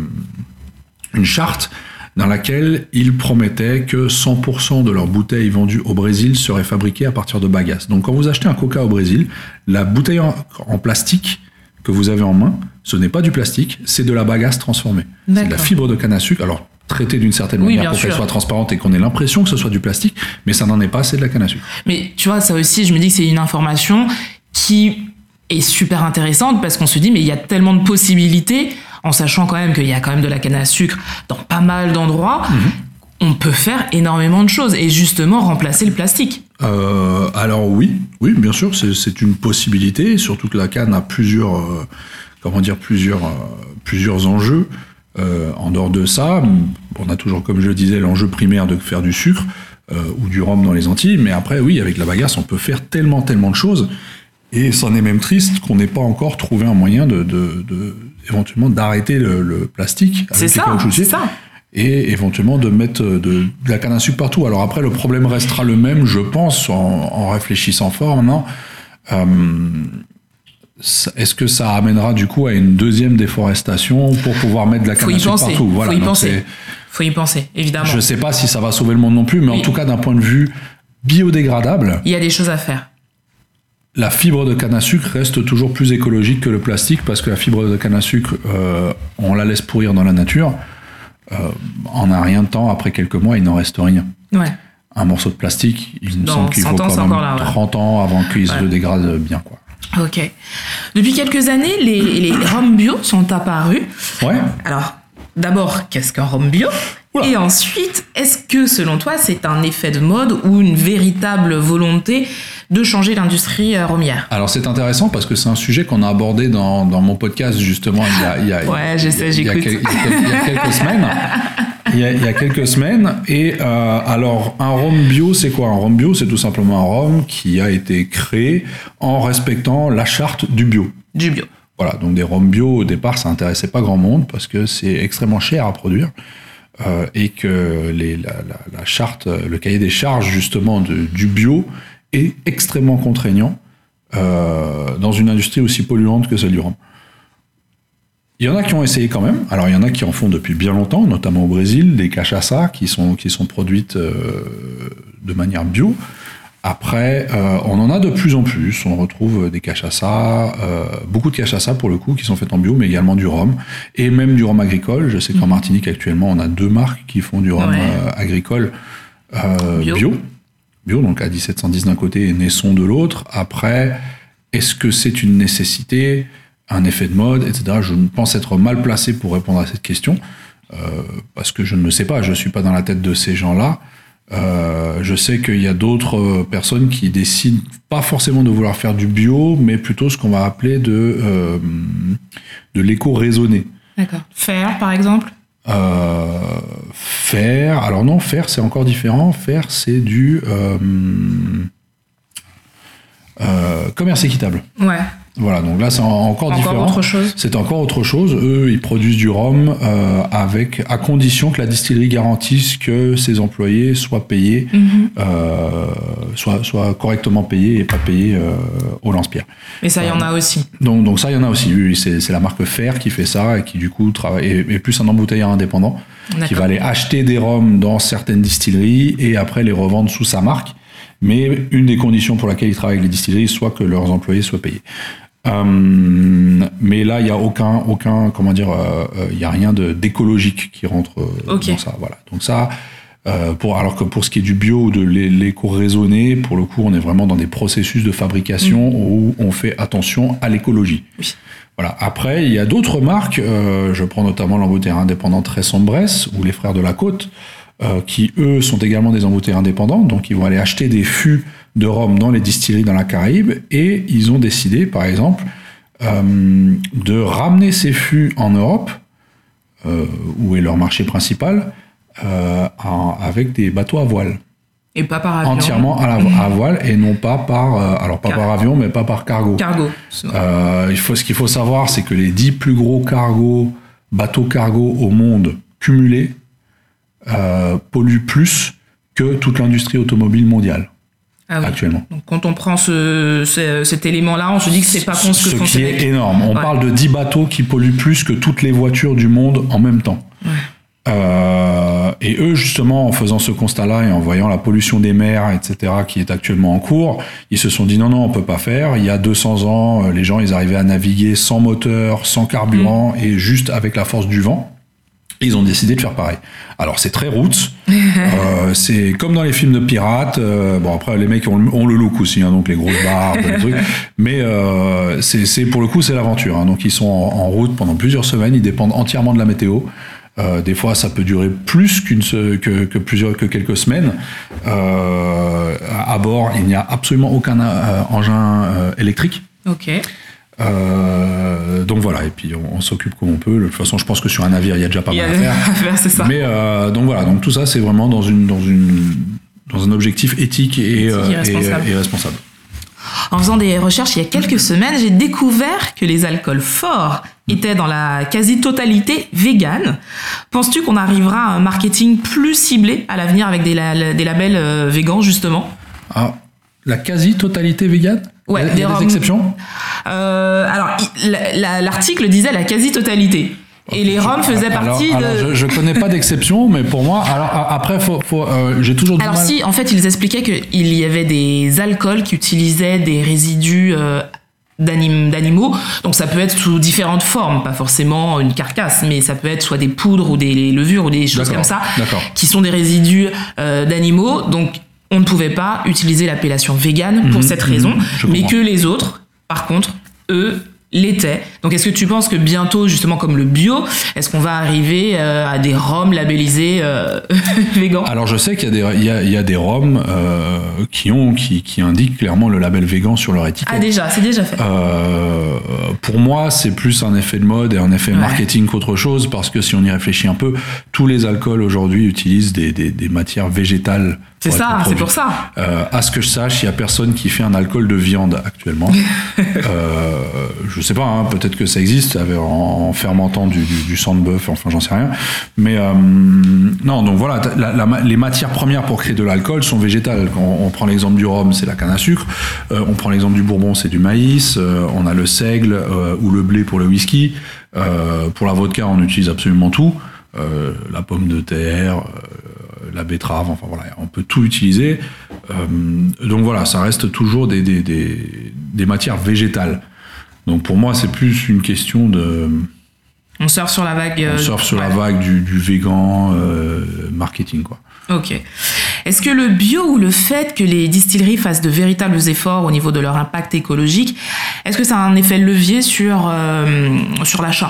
une charte dans laquelle ils promettaient que cent pour cent de leurs bouteilles vendues au Brésil seraient fabriquées à partir de bagasse. Donc quand vous achetez un Coca au Brésil, la bouteille en, en plastique que vous avez en main, ce n'est pas du plastique, c'est de la bagasse transformée. D'accord. C'est de la fibre de canne à sucre, alors traitée d'une certaine oui, manière pour sûr. qu'elle soit transparente et qu'on ait l'impression que ce soit du plastique, mais ça n'en est pas, c'est de la canne à sucre. Mais tu vois, ça aussi, je me dis que c'est une information qui est super intéressante parce qu'on se dit, mais il y a tellement de possibilités, en sachant quand même qu'il y a quand même de la canne à sucre dans pas mal d'endroits, mmh. on peut faire énormément de choses et justement remplacer le plastique. Euh, alors oui, oui, bien sûr, c'est, c'est une possibilité, surtout que la canne a plusieurs, euh, comment dire, plusieurs, euh, plusieurs enjeux. Euh, en dehors de ça, on a toujours, comme je le disais, l'enjeu primaire de faire du sucre euh, ou du rhum dans les Antilles, mais après, oui, avec la bagasse, on peut faire tellement, tellement de choses. Et c'en est même triste qu'on n'ait pas encore trouvé un moyen de, de, de éventuellement d'arrêter le, le plastique. C'est ça, c'est ça. Et éventuellement de mettre de, de la canne à sucre partout. Alors après, le problème restera le même, je pense, en, en réfléchissant fort maintenant. Euh, est-ce que ça amènera du coup à une deuxième déforestation pour pouvoir mettre de la canne à sucre partout ? Voilà, faut y penser. C'est, faut y penser, évidemment. Je ne sais pas si ça va sauver le monde non plus, mais oui. En tout cas, d'un point de vue biodégradable, il y a des choses à faire. La fibre de canne à sucre reste toujours plus écologique que le plastique parce que la fibre de canne à sucre, euh, on la laisse pourrir dans la nature. Euh, en un rien de temps, après quelques mois, il n'en reste rien. Ouais. Un morceau de plastique, il me dans semble qu'il faut quand même là, ouais. trente ans avant qu'il ouais. se dégrade bien, quoi. Ok. Depuis quelques années, les, les rhums bio sont apparus. Ouais. Alors, d'abord, qu'est-ce qu'un rhum bio ? Oula. Et ensuite, est-ce que, selon toi, c'est un effet de mode ou une véritable volonté de changer l'industrie rhumière ? Alors, c'est intéressant parce que c'est un sujet qu'on a abordé dans, dans mon podcast, justement, il y a, il y a, ouais, je sais, il y a, j'écoute. Il y a, il y a quelques semaines. Il y, a, il y a quelques semaines. Et euh, alors, un rhum bio, c'est quoi ? Un rhum bio, c'est tout simplement un rhum qui a été créé en respectant la charte du bio. Du bio. Voilà, donc des rhums bio, au départ, ça n'intéressait pas grand monde parce que c'est extrêmement cher à produire. Euh, et que les, la, la, la charte, le cahier des charges justement de, du bio est extrêmement contraignant euh, dans une industrie aussi polluante que celle du rhum. Il y en a qui ont essayé quand même. Alors il y en a qui en font depuis bien longtemps, notamment au Brésil, des cachaças qui sont qui sont produites euh, de manière bio. Après, euh, on en a de plus en plus. On retrouve des cachaças, euh, beaucoup de cachaças pour le coup, qui sont faites en bio, mais également du rhum, et même du rhum agricole. Je sais qu'en Martinique, actuellement, on a deux marques qui font du rhum ouais. euh, agricole euh, bio. bio. Bio, donc à dix-sept cent dix d'un côté et Naisson de l'autre. Après, est-ce que c'est une nécessité, un effet de mode, et cetera. Je pense être mal placé pour répondre à cette question, euh, parce que je ne le sais pas. Je ne suis pas dans la tête de ces gens-là. Euh, je sais qu'il y a d'autres personnes qui décident pas forcément de vouloir faire du bio, mais plutôt ce qu'on va appeler de, euh, de l'éco-raisonné. D'accord. Faire, par exemple ? euh, Faire, alors non, faire c'est encore différent. Faire c'est du euh, euh, commerce équitable. Ouais. Voilà, donc là c'est encore, encore différent. Autre chose. C'est encore autre chose. Eux, ils produisent du rhum euh, avec, à condition que la distillerie garantisse que ses employés soient payés, mm-hmm. euh, soient, soient correctement payés et pas payés euh, au lance-pierre. Mais ça, il euh, y en a aussi. Donc, donc ça, il y en a aussi. Oui, c'est, c'est la marque Fer qui fait ça et qui du coup travaille, est, est plus un embouteilleur indépendant. D'accord. Qui va aller acheter des rhums dans certaines distilleries et après les revendre sous sa marque. Mais une des conditions pour laquelle ils travaillent avec les distilleries, soit que leurs employés soient payés. Euh, mais là, il y a aucun, aucun, comment dire, il euh, euh, y a rien de d'écologique qui rentre euh, okay. dans ça. Voilà. Donc ça, Euh, pour, alors que pour ce qui est du bio ou de l'éco-raisonné, pour le coup, on est vraiment dans des processus de fabrication mmh. où on fait attention à l'écologie. Oui. Voilà. Après, il y a d'autres marques, euh, je prends notamment l'embouteillerie indépendante Resson-Bresse ou les Frères de la Côte, euh, qui eux sont également des embouteilleries indépendants, donc ils vont aller acheter des fûts de rhum dans les distilleries dans la Caraïbe, et ils ont décidé, par exemple, euh, de ramener ces fûts en Europe, euh, où est leur marché principal, Euh, en, avec des bateaux à voile. Et pas par avion. Entièrement à, la, à voile et non pas par, euh, alors pas Car- par avion, mais pas par cargo. Cargo. Euh, il faut, ce qu'il faut savoir, c'est que les dix plus gros cargos, bateaux cargo au monde cumulés euh, polluent plus que toute l'industrie automobile mondiale. Ah oui. Actuellement. Donc quand on prend ce, ce, cet élément-là, on se dit que c'est pas con ce que font ces mecs. Ce qui est énorme. On ouais. parle de dix bateaux qui polluent plus que toutes les voitures du monde en même temps. Ouais. Euh, et eux, justement, en faisant ce constat-là et en voyant la pollution des mers, et cetera, qui est actuellement en cours, ils se sont dit non, non, on peut pas faire. Il y a deux cents ans, les gens, ils arrivaient à naviguer sans moteur, sans carburant mmh. et juste avec la force du vent. Et ils ont décidé de faire pareil. Alors, c'est très roots. euh, c'est comme dans les films de pirates. Euh, bon, après, les mecs ont, ont le look aussi, hein, donc les grosses barbes, les trucs. Mais euh, c'est, c'est, pour le coup, c'est l'aventure. Hein. Donc, ils sont en, en route pendant plusieurs semaines. Ils dépendent entièrement de la météo. Euh, des fois, ça peut durer plus qu'une que, que plusieurs que quelques semaines. Euh, à bord, il n'y a absolument aucun euh, engin euh, électrique. Ok. Euh, donc voilà, et puis on, on s'occupe comme on peut. De toute façon, je pense que sur un navire, il y a déjà pas mal à faire. à faire, c'est ça. Mais euh, donc voilà, donc tout ça, c'est vraiment dans une dans une dans un objectif éthique et, éthique et, responsable. et, et responsable. En faisant des recherches il y a quelques semaines, j'ai découvert que les alcools forts étaient dans la quasi-totalité vegan. Penses-tu qu'on arrivera à un marketing plus ciblé à l'avenir avec des, la, des labels euh, végans, justement ? Ah, la quasi-totalité vegan ? Ouais, il y a des, des exceptions euh, Alors, il, la, l'article disait la quasi-totalité. Et les rhums faisaient partie alors, de... Alors, je, je connais pas d'exception, mais pour moi, alors après, faut, faut, euh, j'ai toujours du alors mal... si, en fait, ils expliquaient qu'il y avait des alcools qui utilisaient des résidus euh, d'anim, d'animaux. Donc ça peut être sous différentes formes, pas forcément une carcasse, mais ça peut être soit des poudres ou des levures ou des choses d'accord, comme ça, d'accord. qui sont des résidus euh, d'animaux. Donc on ne pouvait pas utiliser l'appellation vegan pour mmh, cette mmh, raison, mais que les autres, par contre, eux, l'étaient. Donc est-ce que tu penses que bientôt, justement comme le bio, est-ce qu'on va arriver euh, à des rhums labellisés euh, végans ? Alors je sais qu'il y a des, il y a, il y a des rhums euh, qui, ont, qui, qui indiquent clairement le label végan sur leur étiquette. Ah déjà, c'est déjà fait. Euh, pour moi, c'est plus un effet de mode et un effet ouais. marketing qu'autre chose, parce que si on y réfléchit un peu, tous les alcools aujourd'hui utilisent des, des, des matières végétales. C'est ça, c'est pour ça. Euh, à ce que je sache, il n'y a personne qui fait un alcool de viande actuellement. euh, je sais pas, hein, peut-être que ça existe en, en fermentant du, du, du sang de bœuf, enfin j'en sais rien. Mais euh, non, donc voilà, la, la, les matières premières pour créer de l'alcool sont végétales. Quand on, on prend l'exemple du rhum, c'est la canne à sucre. Euh, on prend l'exemple du bourbon, c'est du maïs. Euh, on a le seigle euh, ou le blé pour le whisky. Euh, pour la vodka, on utilise absolument tout. Euh, la pomme de terre... Euh, la betterave, enfin voilà, on peut tout utiliser. Euh, donc voilà, ça reste toujours des, des, des, des matières végétales. Donc pour moi, c'est plus une question de... On surfe sur la vague... On surfe sur ouais. la vague du, du végan euh, marketing, quoi. Ok. Est-ce que le bio ou le fait que les distilleries fassent de véritables efforts au niveau de leur impact écologique, est-ce que ça a un effet levier sur, euh, sur l'achat ?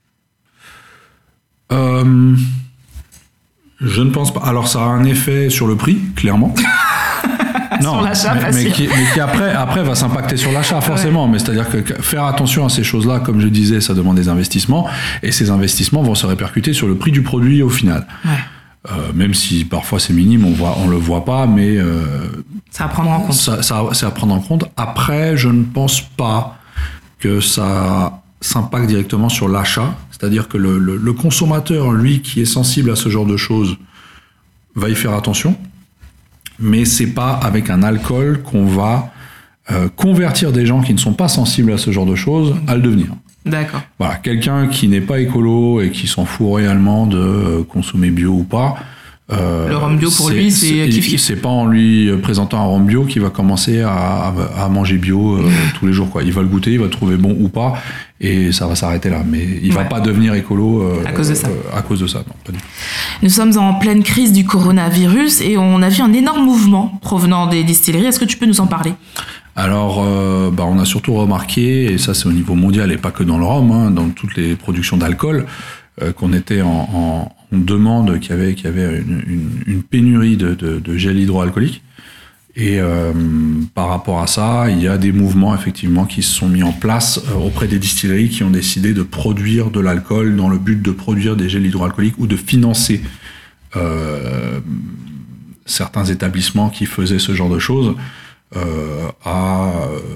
Euh... Je ne pense pas. Alors, ça a un effet sur le prix, clairement. non, sur l'achat, mais, facile. mais, qui, mais qui après, après va s'impacter sur l'achat, forcément. Ouais. Mais c'est-à-dire que faire attention à ces choses-là, comme je disais, ça demande des investissements. Et ces investissements vont se répercuter sur le prix du produit au final. Ouais. Euh, même si parfois c'est minime, on voit, on le voit pas, mais... Euh, ça à prendre en compte. Ça, ça, c'est à prendre en compte. Après, je ne pense pas que ça s'impacte directement sur l'achat. C'est-à-dire que le, le, le consommateur, lui, qui est sensible à ce genre de choses, va y faire attention. Mais c'est pas avec un alcool qu'on va euh, convertir des gens qui ne sont pas sensibles à ce genre de choses à le devenir. D'accord. Voilà, quelqu'un qui n'est pas écolo et qui s'en fout réellement de euh, consommer bio ou pas, Euh, le rhum bio pour lui, c'est kiff kiff. C'est pas en lui présentant un rhum bio qu'il va commencer à, à, à manger bio euh, tous les jours, quoi. Il va le goûter, il va le trouver bon ou pas, et ça va s'arrêter là. Mais il ouais. va pas devenir écolo euh, à cause de ça. Euh, à cause de ça, non, pas du tout. Nous sommes en pleine crise du coronavirus et on a vu un énorme mouvement provenant des distilleries. Est-ce que tu peux nous en parler ? Alors, euh, bah, on a surtout remarqué, et ça c'est au niveau mondial et pas que dans le rhum, hein, dans toutes les productions d'alcool, euh, qu'on était en, en, en demande, qu'il y avait, qu'il y avait une, une, une pénurie de, de, de gel hydroalcoolique. Et euh, par rapport à ça, il y a des mouvements effectivement qui se sont mis en place euh, auprès des distilleries qui ont décidé de produire de l'alcool dans le but de produire des gels hydroalcooliques ou de financer euh, certains établissements qui faisaient ce genre de choses. Euh, à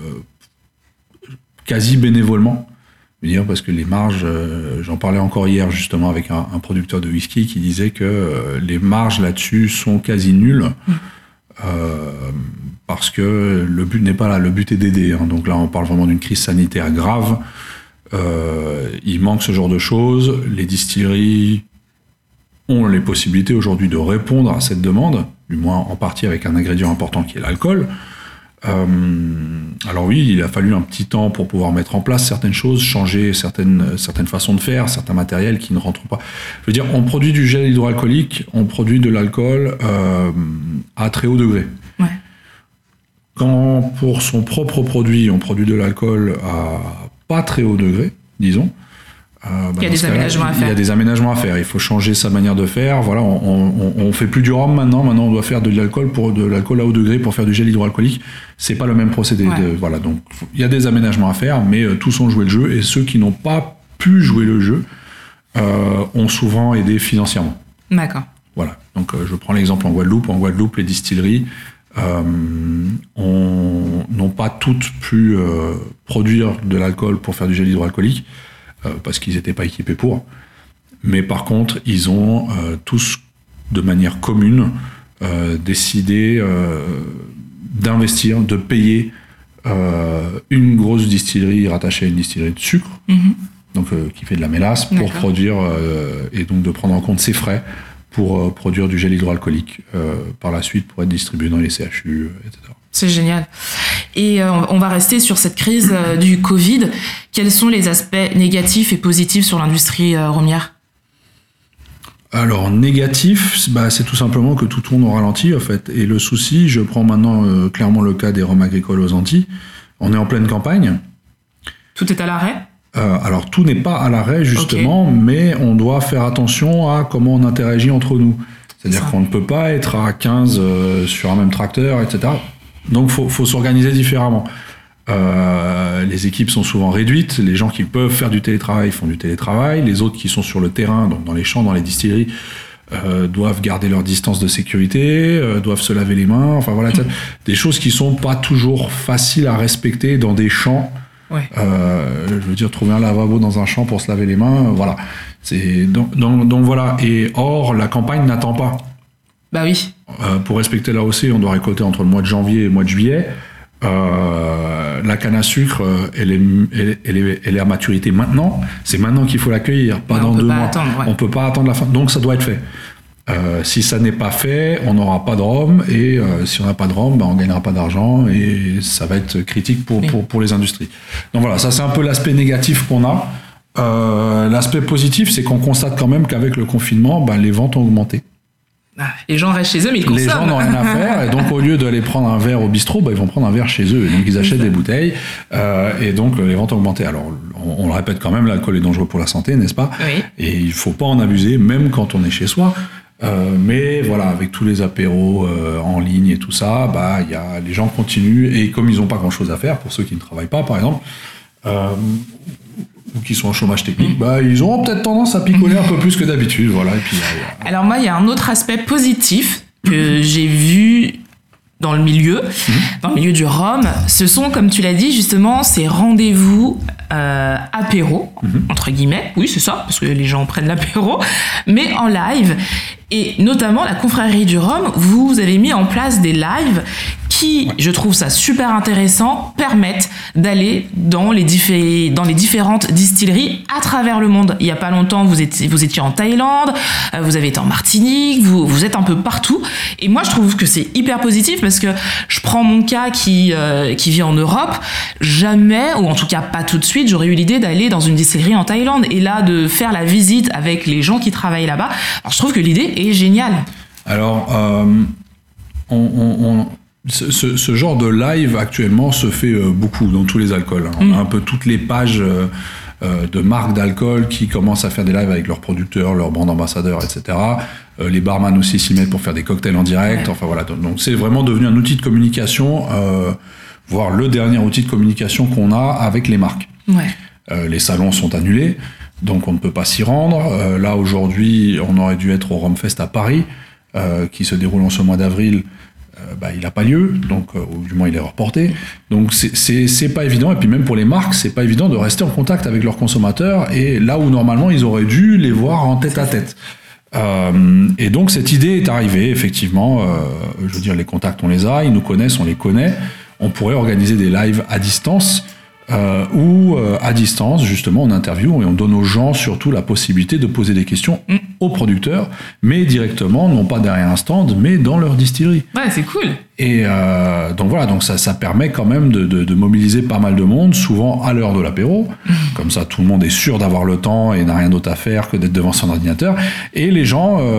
euh, quasi bénévolement, je veux dire, parce que les marges, euh, j'en parlais encore hier justement avec un, un producteur de whisky qui disait que euh, les marges là-dessus sont quasi nulles, mmh. euh, parce que le but n'est pas là, le but est d'aider, hein. Donc là on parle vraiment d'une crise sanitaire grave, euh, il manque ce genre de choses, les distilleries ont les possibilités aujourd'hui de répondre à cette demande, du moins en partie avec un ingrédient important qui est l'alcool. Euh, alors oui, il a fallu un petit temps pour pouvoir mettre en place certaines choses, changer certaines, certaines façons de faire, certains matériels qui ne rentrent pas. Je veux dire, on produit du gel hydroalcoolique, on produit de l'alcool euh, à très haut degré. Ouais. Quand pour son propre produit, on produit de l'alcool à pas très haut degré, disons, Euh, bah il y a des aménagements à faire. Il y a des aménagements à faire. Il faut changer sa manière de faire. Voilà, on, on, on fait plus du rhum maintenant. Maintenant, on doit faire de l'alcool pour de l'alcool à haut degré pour faire du gel hydroalcoolique. C'est pas le même procédé. Ouais. De, voilà, donc il y a des aménagements à faire, mais euh, tous ont joué le jeu et ceux qui n'ont pas pu jouer le jeu euh, ont souvent aidé financièrement. D'accord. Voilà. Donc euh, je prends l'exemple en Guadeloupe. En Guadeloupe, les distilleries euh, ont, n'ont pas toutes pu euh, produire de l'alcool pour faire du gel hydroalcoolique. Euh, parce qu'ils n'étaient pas équipés pour. Mais par contre, ils ont euh, tous, de manière commune, euh, décidé euh, d'investir, de payer euh, une grosse distillerie rattachée à une distillerie de sucre, mm-hmm. donc euh, qui fait de la mélasse, pour D'accord. produire, euh, et donc de prendre en compte ses frais pour euh, produire du gel hydroalcoolique euh, par la suite pour être distribué dans les C H U, et cetera. C'est génial. Et euh, on va rester sur cette crise euh, du Covid. Quels sont les aspects négatifs et positifs sur l'industrie euh, rhummière ? Alors, négatif, bah, c'est tout simplement que tout tourne au ralenti, en fait. Et le souci, je prends maintenant euh, clairement le cas des rhums agricoles aux Antilles. On est en pleine campagne. Tout est à l'arrêt ? Euh, alors, tout n'est pas à l'arrêt, justement, okay. mais on doit faire attention à comment on interagit entre nous. C'est-à-dire Ça. qu'on ne peut pas être à quinze euh, sur un même tracteur, et cetera. Donc, il faut, faut s'organiser différemment. Euh, les équipes sont souvent réduites. Les gens qui peuvent faire du télétravail font du télétravail. Les autres qui sont sur le terrain, donc dans les champs, dans les distilleries, euh, doivent garder leur distance de sécurité, euh, doivent se laver les mains. Enfin, voilà, mmh. des choses qui sont pas toujours faciles à respecter dans des champs. Ouais. Euh, je veux dire, trouver un lavabo dans un champ pour se laver les mains, euh, voilà. C'est, donc, donc, donc voilà. Et or, la campagne n'attend pas. Bah oui. Euh, pour respecter l'A O C, on doit récolter entre le mois de janvier et le mois de juillet. Euh, la canne à sucre, elle est, elle, elle, est, elle est à maturité maintenant. C'est maintenant qu'il faut l'accueillir, pas ouais, dans deux pas mois. Attendre, ouais. On peut pas attendre la fin. Donc ça doit être fait. Euh, si ça n'est pas fait, on n'aura pas de rhum. Et euh, si on n'a pas de rhum, ben, on ne gagnera pas d'argent. Et ça va être critique pour, oui. pour, pour les industries. Donc voilà, ça c'est un peu l'aspect négatif qu'on a. Euh, l'aspect positif, c'est qu'on constate quand même qu'avec le confinement, ben, les ventes ont augmenté. Les gens restent chez eux, mais ils consomment. Les gens n'ont rien à faire, et donc au lieu d'aller prendre un verre au bistrot, bah, ils vont prendre un verre chez eux. Et donc ils achètent des bouteilles, euh, et donc les ventes ont augmenté. Alors on, on le répète quand même, l'alcool est dangereux pour la santé, n'est-ce pas ? Oui. Et il ne faut pas en abuser, même quand on est chez soi. Euh, mais voilà, avec tous les apéros euh, en ligne et tout ça, bah, y a, les gens continuent, et comme ils n'ont pas grand-chose à faire, pour ceux qui ne travaillent pas par exemple, euh, ou qui sont en chômage technique, bah, ils auront peut-être tendance à picoler un peu plus que d'habitude. Voilà, et puis, euh, Alors moi, il y a un autre aspect positif que j'ai vu dans le milieu, mmh. dans le milieu du rhum. Ce sont, comme tu l'as dit, justement, ces rendez-vous euh, apéro, mmh. entre guillemets. Oui, c'est ça, parce que les gens prennent l'apéro, mais en live. Et notamment, la confrérie du rhum, vous avez mis en place des lives qui qui, je trouve ça super intéressant, permettent d'aller dans les, diffé- dans les différentes distilleries à travers le monde. Il y a pas longtemps, vous étiez, vous étiez en Thaïlande, euh, vous avez été en Martinique, vous, vous êtes un peu partout. Et moi, je trouve que c'est hyper positif parce que je prends mon cas qui, euh, qui vit en Europe. Jamais, ou en tout cas pas tout de suite, j'aurais eu l'idée d'aller dans une distillerie en Thaïlande et là de faire la visite avec les gens qui travaillent là-bas. Alors, je trouve que l'idée est géniale. Alors, euh, on, on, on, ce, ce genre de live actuellement se fait euh, beaucoup dans tous les alcools. Hein. On mmh. a un peu toutes les pages euh, euh, de marques d'alcool qui commencent à faire des lives avec leurs producteurs, leurs brand ambassadeurs, et cetera. Euh, les barman aussi s'y mettent pour faire des cocktails en direct. Ouais. Enfin voilà, donc c'est vraiment devenu un outil de communication, euh, voire le dernier outil de communication qu'on a avec les marques. Ouais. Euh, les salons sont annulés, donc on ne peut pas s'y rendre. Euh, là aujourd'hui, on aurait dû être au Romfest à Paris. Euh, qui se déroule en ce mois d'avril, euh, bah, il n'a pas lieu, donc, euh, ou du moins il est reporté. Donc c'est, c'est, c'est pas évident, et puis même pour les marques, c'est pas évident de rester en contact avec leurs consommateurs, et là où normalement ils auraient dû les voir en tête à tête. Euh, et donc cette idée est arrivée, effectivement, euh, je veux dire, les contacts on les a, ils nous connaissent, on les connaît, on pourrait organiser des lives à distance, Euh, ou euh, à distance, justement, on interview et on donne aux gens surtout la possibilité de poser des questions mmh. aux producteurs, mais directement, non pas derrière un stand, mais dans leur distillerie. Ouais, c'est cool. Et euh, donc voilà, donc ça, ça permet quand même de, de, de mobiliser pas mal de monde, souvent à l'heure de l'apéro. Mmh. Comme ça, tout le monde est sûr d'avoir le temps et n'a rien d'autre à faire que d'être devant son ordinateur. Et les gens euh,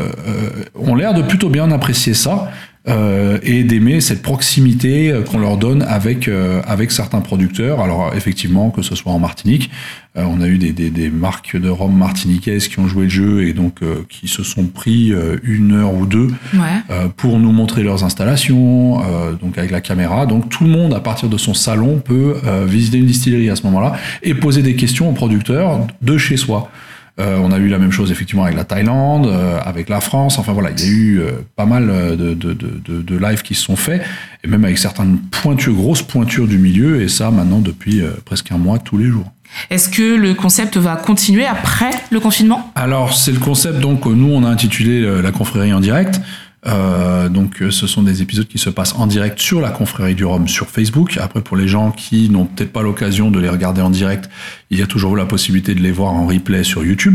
euh, ont l'air de plutôt bien apprécier ça. Euh, et d'aimer cette proximité qu'on leur donne avec euh, avec certains producteurs. Alors effectivement, que ce soit en Martinique, euh, on a eu des, des des marques de rhum martiniquaises qui ont joué le jeu et donc euh, qui se sont pris euh, une heure ou deux ouais. euh, pour nous montrer leurs installations, euh, donc avec la caméra. Donc tout le monde à partir de son salon peut euh, visiter une distillerie à ce moment-là et poser des questions aux producteurs de chez soi. Euh, on a eu la même chose effectivement avec la Thaïlande, euh, avec la France. Enfin voilà, il y a eu euh, pas mal de, de, de, de lives qui se sont faits, et même avec certaines pointures, grosses pointures du milieu, et ça maintenant depuis euh, presque un mois tous les jours. Est-ce que le concept va continuer après le confinement ? Alors c'est le concept donc nous on a intitulé euh, la confrérie en direct. Euh, donc ce sont des épisodes qui se passent en direct sur la confrérie du rhum sur Facebook. Après, pour les gens qui n'ont peut-être pas l'occasion de les regarder en direct, il y a toujours la possibilité de les voir en replay sur YouTube.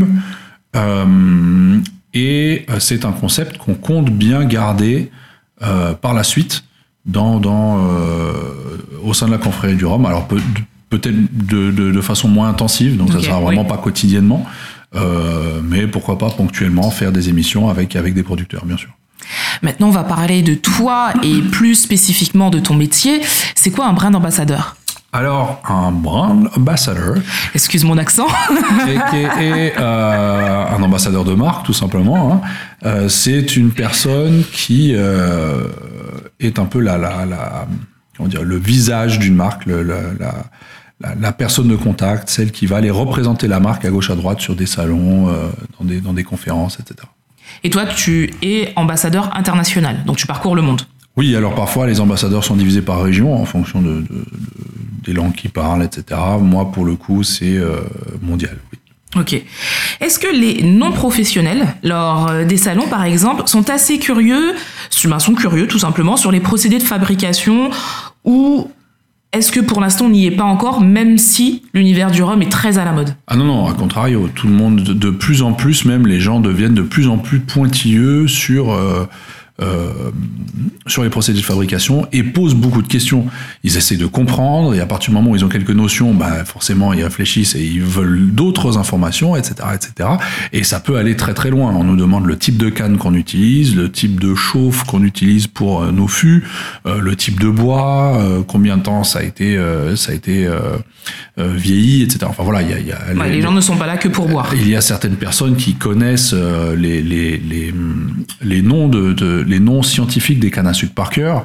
Euh, et c'est un concept qu'on compte bien garder euh, par la suite dans, dans, euh, au sein de la confrérie du rhum. Alors peut, peut-être de, de, de façon moins intensive, donc okay, ça sera vraiment oui. pas quotidiennement, euh, mais pourquoi pas ponctuellement faire des émissions avec, avec des producteurs, bien sûr. Maintenant, on va parler de toi et plus spécifiquement de ton métier. C'est quoi un brand ambassadeur ? Alors, un brand ambassador... Excuse mon accent. et, et, et euh, un ambassadeur de marque, tout simplement. Hein. Euh, c'est une personne qui euh, est un peu la, la, la, comment dire, le visage d'une marque, le, la, la, la, la personne de contact, celle qui va aller représenter la marque à gauche à droite sur des salons, euh, dans, des, dans des conférences, et cetera. Et toi, tu es ambassadeur international, donc tu parcours le monde. Oui, alors parfois les ambassadeurs sont divisés par région en fonction de, de, de, des langues qu'ils parlent, et cetera. Moi, pour le coup, c'est euh, mondial, oui. Ok. Est-ce que les non-professionnels, lors des salons par exemple, sont assez curieux, ben, sont curieux tout simplement sur les procédés de fabrication, ou est-ce que pour l'instant on n'y est pas encore, même si l'univers du rhum est très à la mode ? Ah non, non, à contrario, tout le monde, de, de plus en plus même, les gens deviennent de plus en plus pointilleux sur... Euh, Euh, sur les procédés de fabrication et posent beaucoup de questions. Ils essaient de comprendre et à partir du moment où ils ont quelques notions, bah forcément ils réfléchissent et ils veulent d'autres informations, et cetera, et cetera. Et ça peut aller très très loin. On nous demande le type de canne qu'on utilise, le type de chauffe qu'on utilise pour euh, nos fûts, euh, le type de bois, euh, combien de temps ça a été euh, ça a été euh, euh, vieilli, et cetera. Enfin voilà, il y a, il y a ouais, les, les gens ne sont pas là que pour boire. Il y a certaines personnes qui connaissent euh, les les les les noms de, de les noms scientifiques des cannes à sucre par cœur,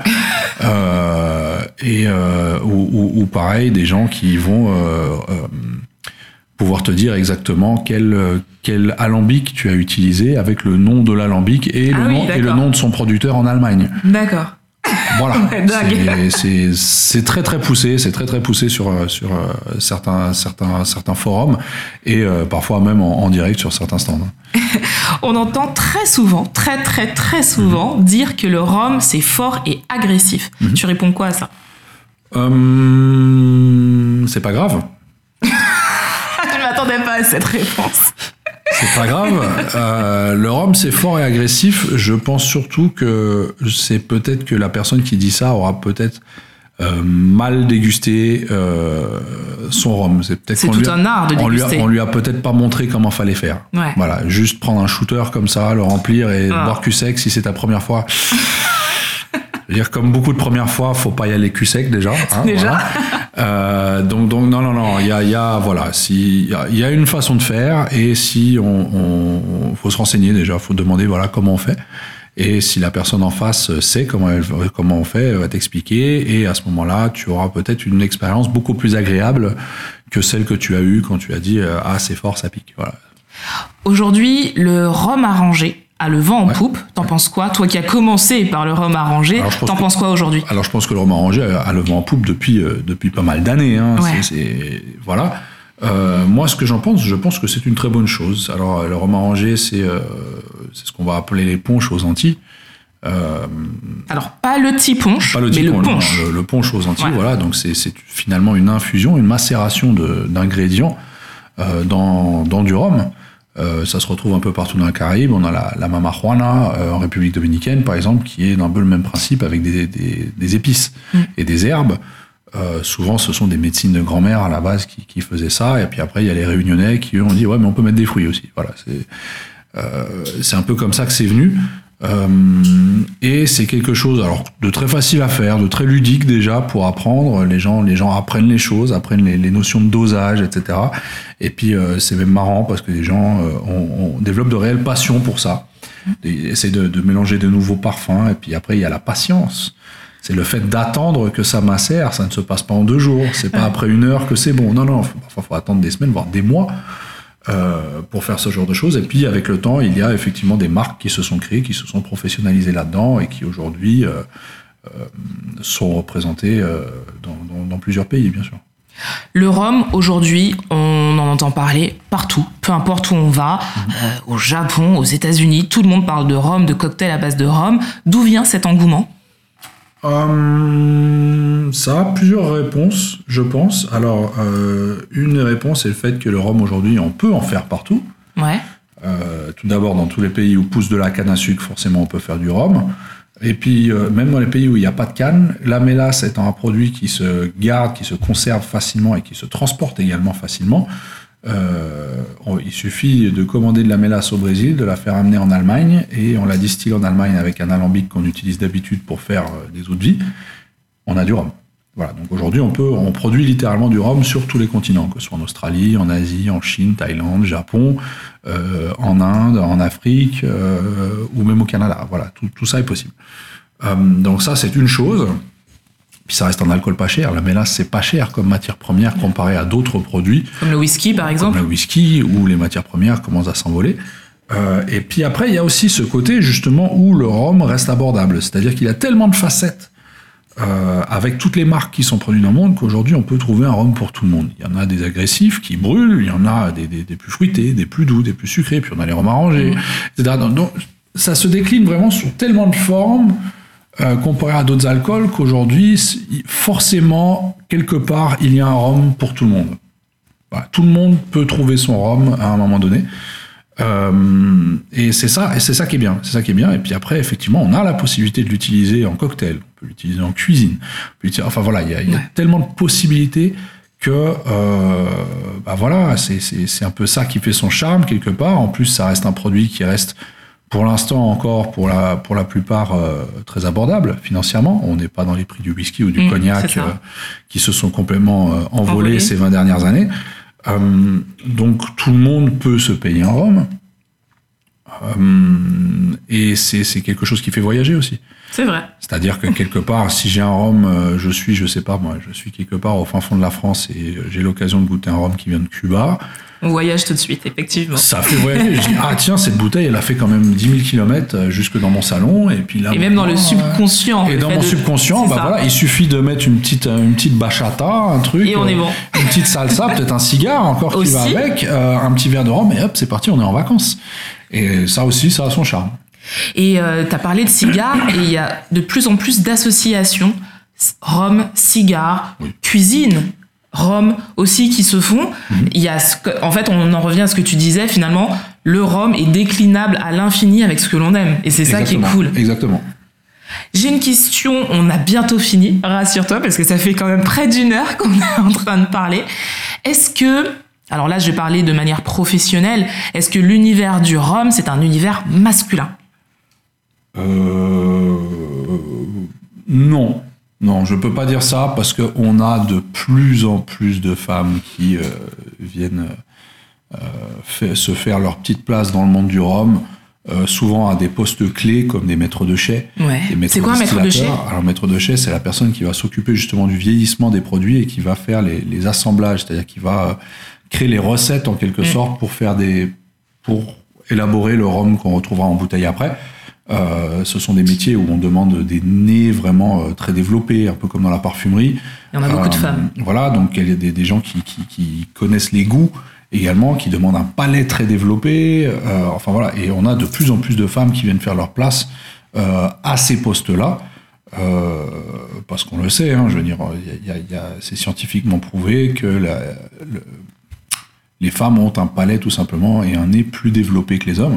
euh, et euh, ou, ou, ou pareil des gens qui vont euh, euh, pouvoir te dire exactement quel quel alambic tu as utilisé avec le nom de l'alambic et, ah le, oui, nom, et le nom de son producteur en Allemagne. D'accord. Voilà, c'est, c'est, c'est très très poussé, c'est très très poussé sur sur certains certains certains forums et euh, parfois même en, en direct sur certains stands. On entend très souvent, très très très souvent, mmh. dire que le rhum, c'est fort et agressif. Mmh. Tu réponds quoi à ça ? euh, C'est pas grave. Je ne m'attendais pas à cette réponse. C'est pas grave. Euh, le rhum, c'est fort et agressif. Je pense surtout que c'est peut-être que la personne qui dit ça aura peut-être euh, mal dégusté euh, son rhum. C'est peut-être c'est tout un art de déguster. On lui a, on lui a peut-être pas montré comment fallait faire. Ouais. Voilà, juste prendre un shooter comme ça, le remplir et ah. boire cul sec si c'est ta première fois. Je veux dire, comme beaucoup de premières fois, faut pas y aller cul sec déjà. Hein, déjà. Voilà. Euh, donc, donc non, non, non. Il y a, il y a, voilà, si il y a, il y a une façon de faire et si on, on, on faut se renseigner déjà, faut demander voilà comment on fait. Et si la personne en face sait comment elle, comment on fait, elle va t'expliquer. Et à ce moment-là, tu auras peut-être une expérience beaucoup plus agréable que celle que tu as eue quand tu as dit ah c'est fort, ça pique. Voilà. Aujourd'hui, le rhum arrangé a le vent en ouais. poupe. T'en ouais. penses quoi ? Toi qui as commencé par le rhum arrangé, t'en que, penses quoi aujourd'hui ? Alors je pense que le rhum arrangé a, a le vent en poupe depuis euh, depuis pas mal d'années. Hein. Ouais. C'est, c'est, voilà. Euh, moi, ce que j'en pense, je pense que c'est une très bonne chose. Alors le rhum arrangé, c'est euh, c'est ce qu'on va appeler les punchs aux Antilles. Euh, Alors pas le petit punch, pas le mais le punch. punch. Le, le punch aux Antilles, ouais. voilà. Donc c'est c'est finalement une infusion, une macération de, d'ingrédients euh, dans dans du rhum. Euh, ça se retrouve un peu partout dans la Caraïbe. On a la, la mamajuana euh, en République dominicaine, par exemple, qui est un peu le même principe avec des, des, des épices mm. et des herbes. Euh, souvent, ce sont des médecines de grand-mère à la base qui, qui faisaient ça. Et puis après, il y a les Réunionnais qui eux ont dit ouais, mais on peut mettre des fruits aussi. Voilà, c'est euh, c'est un peu comme ça que c'est venu. Euh, et c'est quelque chose alors de très facile à faire, de très ludique déjà pour apprendre. Les gens, les gens apprennent les choses, apprennent les, les notions de dosage, et cetera. Et puis euh, c'est même marrant parce que les gens euh, on, on développe de réelles passions pour ça. Ils essaient de, de mélanger de nouveaux parfums. Et puis après il y a la patience. C'est le fait d'attendre que ça macère. Ça ne se passe pas en deux jours. C'est pas après une heure que c'est bon. Non, non. Faut, parfois faut attendre des semaines, voire des mois. Euh, pour faire ce genre de choses. Et puis, avec le temps, il y a effectivement des marques qui se sont créées, qui se sont professionnalisées là-dedans et qui, aujourd'hui, euh, euh, sont représentées euh, dans, dans, dans plusieurs pays, bien sûr. Le rhum, aujourd'hui, on en entend parler partout, peu importe où on va, mmh. euh, au Japon, aux États-Unis, tout le monde parle de rhum, de cocktails à base de rhum. D'où vient cet engouement ? Euh, ça a plusieurs réponses, je pense. Alors, euh, une réponse est le fait que le rhum, aujourd'hui, on peut en faire partout. Ouais. Euh, tout d'abord, dans tous les pays où pousse de la canne à sucre, forcément, on peut faire du rhum. Et puis, euh, même dans les pays où il n'y a pas de canne, la mélasse étant un produit qui se garde, qui se conserve facilement et qui se transporte également facilement, euh, on, il suffit de commander de la mélasse au Brésil, de la faire amener en Allemagne, et on la distille en Allemagne avec un alambic qu'on utilise d'habitude pour faire euh, des eaux de vie. On a du rhum. Voilà. Donc aujourd'hui, on peut, on produit littéralement du rhum sur tous les continents, que ce soit en Australie, en Asie, en Chine, Thaïlande, Japon, euh, en Inde, en Afrique, euh, ou même au Canada. Voilà. Tout, tout ça est possible. Euh, donc ça, c'est une chose. Puis ça reste un alcool pas cher. La mélasse, c'est pas cher comme matière première comparée à d'autres produits. Comme le whisky, par exemple. Comme le whisky, où les matières premières commencent à s'envoler. Euh, et puis après, il y a aussi ce côté, justement, où le rhum reste abordable. C'est-à-dire qu'il a tellement de facettes, euh, avec toutes les marques qui sont produites dans le monde, qu'aujourd'hui, on peut trouver un rhum pour tout le monde. Il y en a des agressifs qui brûlent, il y en a des, des, des plus fruités, des plus doux, des plus sucrés, puis on a les rhums arrangés, mmh. et cetera. Donc, donc, ça se décline vraiment sur tellement de formes, Euh, comparé à d'autres alcools, qu'aujourd'hui, forcément, quelque part, il y a un rhum pour tout le monde. Voilà, tout le monde peut trouver son rhum à un moment donné. Euh, et c'est ça, et c'est ça qui est bien. C'est ça qui est bien. Et puis après, effectivement, on a la possibilité de l'utiliser en cocktail, on peut l'utiliser en cuisine. On peut l'utiliser, enfin voilà, il y a, il y a ouais. tellement de possibilités que, euh, bah voilà, c'est, c'est, c'est un peu ça qui fait son charme quelque part. En plus, ça reste un produit qui reste pour l'instant encore, pour la, pour la plupart, euh, très abordable financièrement. On n'est pas dans les prix du whisky ou du mmh, cognac euh, qui se sont complètement euh, envolés Envolé. ces vingt dernières années. Euh, donc tout le monde peut se payer un rhum. Euh, et c'est, c'est quelque chose qui fait voyager aussi. C'est vrai. C'est-à-dire que quelque part, si j'ai un rhum, euh, je suis, je sais pas moi, je suis quelque part au fin fond de la France et j'ai l'occasion de goûter un rhum qui vient de Cuba. On voyage tout de suite, effectivement. Ça fait voyager. Je dis, ah tiens, cette bouteille, elle a fait quand même dix mille kilomètres jusque dans mon salon. Et puis là, et même dans le subconscient. Et dans mon de... subconscient, bah voilà, il suffit de mettre une petite, une petite bachata, un truc. Et on est bon. Une petite salsa, peut-être un cigare encore qui Aussi. va avec, euh, un petit verre de rhum, et hop, c'est parti, on est en vacances. Et ça aussi, ça a son charme. Et euh, tu as parlé de cigares, et il y a de plus en plus d'associations, rhum, cigares, oui. cuisine, rhum aussi qui se font. Mm-hmm. Il y a ce que, en fait, on en revient à ce que tu disais, finalement, le rhum est déclinable à l'infini avec ce que l'on aime. Et c'est Exactement. Ça qui est cool. Exactement. J'ai une question, on a bientôt fini, rassure-toi, parce que ça fait quand même près d'une heure qu'on est en train de parler. Est-ce que, alors là je vais parler de manière professionnelle, est-ce que l'univers du rhum, c'est un univers masculin ? Euh... Non, non, je peux pas dire ça, parce qu'on a de plus en plus de femmes qui euh, viennent euh, fait, se faire leur petite place dans le monde du rhum. Euh, souvent à des postes clés comme des maîtres de chais. Ouais. C'est quoi un maître de chais ? Alors maître de chais, c'est la personne qui va s'occuper justement du vieillissement des produits et qui va faire les, les assemblages, c'est-à-dire qui va euh, créer les recettes en quelque mmh. sorte pour faire des, pour élaborer le rhum qu'on retrouvera en bouteille après. Euh, ce sont des métiers où on demande des nez vraiment euh, très développés, un peu comme dans la parfumerie. Il y en a beaucoup euh, de femmes. Voilà, donc il y a des, des gens qui, qui, qui connaissent les goûts. Également, qui demandent un palais très développé. Euh, enfin voilà, et on a de plus en plus de femmes qui viennent faire leur place euh, à ces postes-là, euh, parce qu'on le sait. Hein, je veux dire, y a, y a, c'est scientifiquement prouvé que la, le, les femmes ont un palais tout simplement et un nez plus développé que les hommes.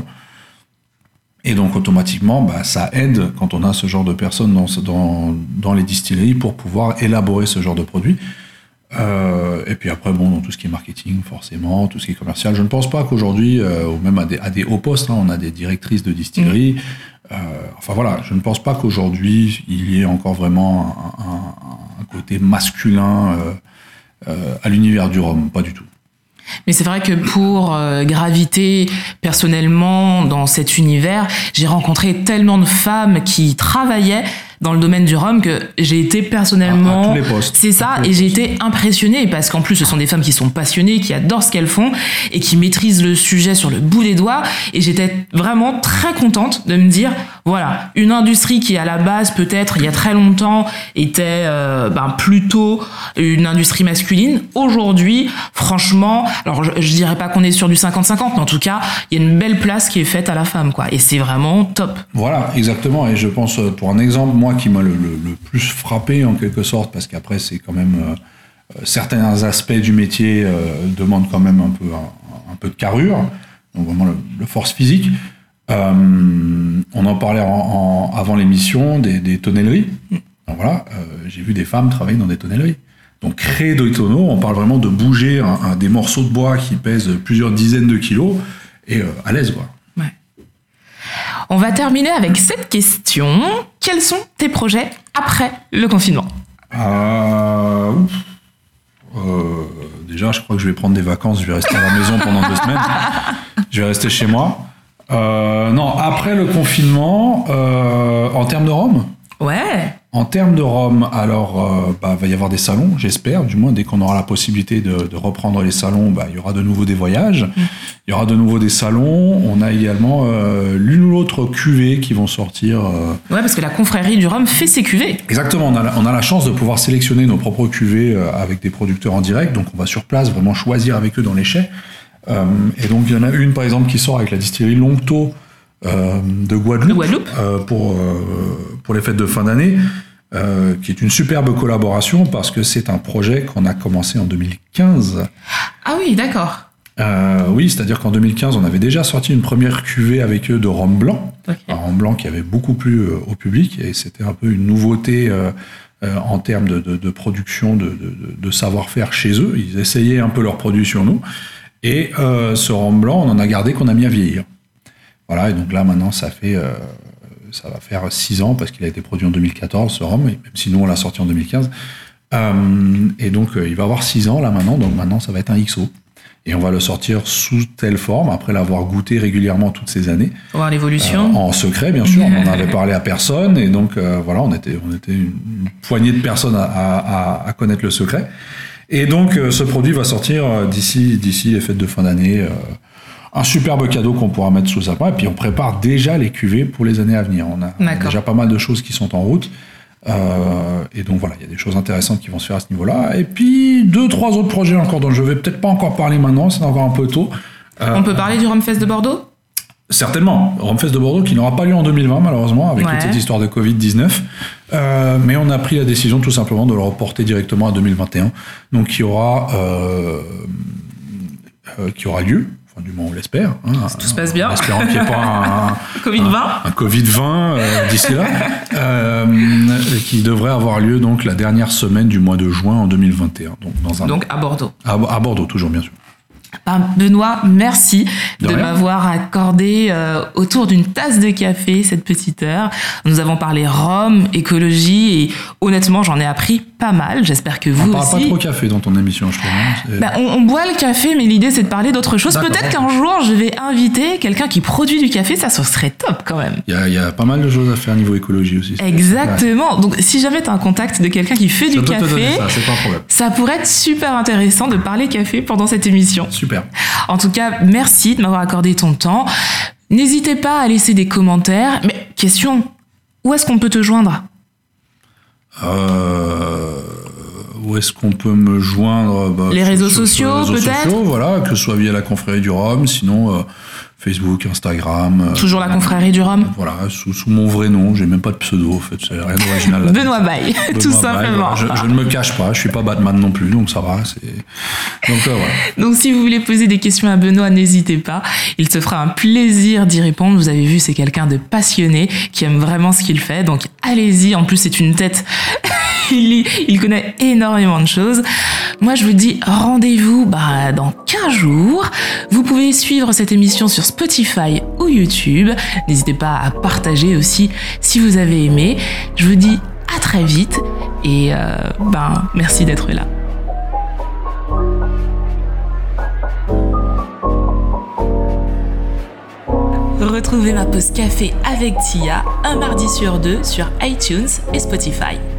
Et donc automatiquement, bah, ça aide quand on a ce genre de personnes dans, dans, dans les distilleries pour pouvoir élaborer ce genre de produits. Euh, et puis après, bon, dans tout ce qui est marketing, forcément, tout ce qui est commercial, je ne pense pas qu'aujourd'hui, euh, ou même à des, à des hauts postes, hein, on a des directrices de distillerie. Mmh. Euh, enfin voilà, je ne pense pas qu'aujourd'hui, il y ait encore vraiment un, un, un côté masculin euh, euh, à l'univers du rhum, pas du tout. Mais c'est vrai que pour euh, graviter personnellement dans cet univers, j'ai rencontré tellement de femmes qui travaillaient dans le domaine du rhum que j'ai été personnellement... À, à tous les postes. C'est ça, et j'ai été impressionnée parce qu'en plus ce sont des femmes qui sont passionnées, qui adorent ce qu'elles font et qui maîtrisent le sujet sur le bout des doigts, et j'étais vraiment très contente de me dire, voilà, une industrie qui à la base peut-être il y a très longtemps était euh, ben, plutôt une industrie masculine, aujourd'hui franchement, alors je, je dirais pas qu'on est sur du cinquante cinquante, mais en tout cas il y a une belle place qui est faite à la femme, quoi, et c'est vraiment top. Voilà, exactement, et je pense pour un exemple, moi qui m'a le, le, le plus frappé en quelque sorte, parce qu'après c'est quand même euh, certains aspects du métier euh, demandent quand même un peu un, un peu de carrure, donc vraiment le, le force physique. Euh, on en parlait en, en, avant l'émission des, des tonnelleries. Donc voilà, euh, j'ai vu des femmes travailler dans des tonnelleries. Donc créer des tonneaux, on parle vraiment de bouger un, un, des morceaux de bois qui pèsent plusieurs dizaines de kilos et euh, à l'aise, quoi. On va terminer avec cette question. Quels sont tes projets après le confinement ? euh, euh, Déjà, je crois que je vais prendre des vacances. Je vais rester à la maison pendant deux semaines. Je vais rester chez moi. Euh, non, après le confinement, euh, en termes de rhum ? Ouais. En termes de rhum, alors, euh, bah, va y avoir des salons, j'espère. Du moins, dès qu'on aura la possibilité de, de reprendre les salons, bah, il y aura de nouveau des voyages. Mmh. Il y aura de nouveau des salons. On a également euh, l'une ou l'autre cuvée qui vont sortir. Euh... Ouais, parce que la confrérie du rhum fait ses cuvées. Exactement. On a, on a la chance de pouvoir sélectionner nos propres cuvées euh, avec des producteurs en direct. Donc, on va sur place vraiment choisir avec eux dans les chais. Euh, et donc, il y en a une, par exemple, qui sort avec la distillerie Longto euh, de Guadeloupe, de Guadeloupe. Euh, pour, euh, pour les fêtes de fin d'année. Euh, qui est une superbe collaboration parce que c'est un projet qu'on a commencé en deux mille quinze. Ah oui, d'accord. Euh, oui, c'est-à-dire qu'en deux mille quinze, on avait déjà sorti une première cuvée avec eux de rhum blanc. Okay. Un rhum blanc qui avait beaucoup plu euh, au public et c'était un peu une nouveauté euh, euh, en termes de, de, de production, de, de, de savoir-faire chez eux. Ils essayaient un peu leurs produits sur nous. Et euh, ce rhum blanc, on en a gardé qu'on a mis à vieillir. Voilà, et donc là, maintenant, ça fait... Euh, ça va faire six ans parce qu'il a été produit en deux mille quatorze, ce rhum, même si nous on l'a sorti en deux mille quinze. Euh, et donc euh, il va avoir six ans là maintenant, donc maintenant ça va être un X O. Et on va le sortir sous telle forme, après l'avoir goûté régulièrement toutes ces années. Pour voir l'évolution. Euh, en secret, bien sûr, on n'en avait parlé à personne, et donc euh, voilà, on était, on était une, une poignée de personnes à, à, à connaître le secret. Et donc euh, ce produit va sortir euh, d'ici, d'ici les fêtes de fin d'année. Euh, Un superbe cadeau qu'on pourra mettre sous le sapin. Et puis, on prépare déjà les cuvées pour les années à venir. On a, on a déjà pas mal de choses qui sont en route. Euh, et donc, voilà, il y a des choses intéressantes qui vont se faire à ce niveau-là. Et puis, deux, trois autres projets encore dont je vais peut-être pas encore parler maintenant. C'est encore un peu tôt. Euh, on peut parler du Rhum Fest de Bordeaux ? Certainement, Romfest de Bordeaux qui n'aura pas lieu en deux mille vingt malheureusement avec Ouais. toute cette histoire de covid dix-neuf, euh, mais on a pris la décision tout simplement de le reporter directement à deux mille vingt et un, donc qui aura, euh, euh, qui aura lieu, enfin du moins on l'espère. Hein, Tout se passe bien. En espérant qu'il n'y ait pas un, covid vingt un, un covid vingt euh, d'ici là, euh, qui devrait avoir lieu donc la dernière semaine du mois de juin en deux mille vingt et un, donc dans un Donc à Bordeaux. à, à Bordeaux toujours bien sûr. Ben, Benoît, merci De de, rien. m'avoir accordé euh, autour d'une tasse de café cette petite heure. Nous avons parlé Rome, écologie et honnêtement j'en ai appris pas mal. J'espère que vous On parle aussi. pas trop café dans ton émission, je trouve. Hein, c'est- Ben, on, on boit le café, mais l'idée c'est de parler d'autre chose. D'accord. Peut-être qu'un jour je vais inviter quelqu'un qui produit du café, ça ce serait top quand même. Il y, a, il y a pas mal de choses à faire niveau écologie aussi. Exactement. Donc si jamais tu as un contact de quelqu'un qui fait Ouais. du Je peux te café, donner ça, c'est pas un problème. ça pourrait être super intéressant de parler café pendant cette émission. Super. En tout cas, merci de m'avoir accordé ton temps. N'hésitez pas à laisser des commentaires. Mais question, où est-ce qu'on peut te joindre ? Euh, où est-ce qu'on peut me joindre bah, Les sur- réseaux sur- sur sociaux, les réseaux peut-être sociaux, voilà, que ce soit via la confrérie du Rhum, sinon euh, Facebook, Instagram. euh, Toujours la confrérie du Rhum. Voilà, sous, sous mon vrai nom, j'ai même pas de pseudo, en fait, c'est rien d'original là. Benoît Baye, tout Benoît Baye, simplement. voilà, je, je ne me cache pas, je suis pas Batman non plus, donc ça va. C'est... Donc euh, voilà. Donc si vous voulez poser des questions à Benoît, n'hésitez pas. Il se fera un plaisir d'y répondre. Vous avez vu, c'est quelqu'un de passionné, qui aime vraiment ce qu'il fait. Donc allez-y, en plus c'est une tête... il, il connaît énormément de choses. Moi je vous dis rendez-vous bah, dans quinze jours. Vous pouvez suivre cette émission sur Spotify ou YouTube. N'hésitez pas à partager aussi si vous avez aimé. Je vous dis à très vite et euh, ben, merci d'être là. Retrouvez ma pause café avec Tia un mardi sur deux sur iTunes et Spotify.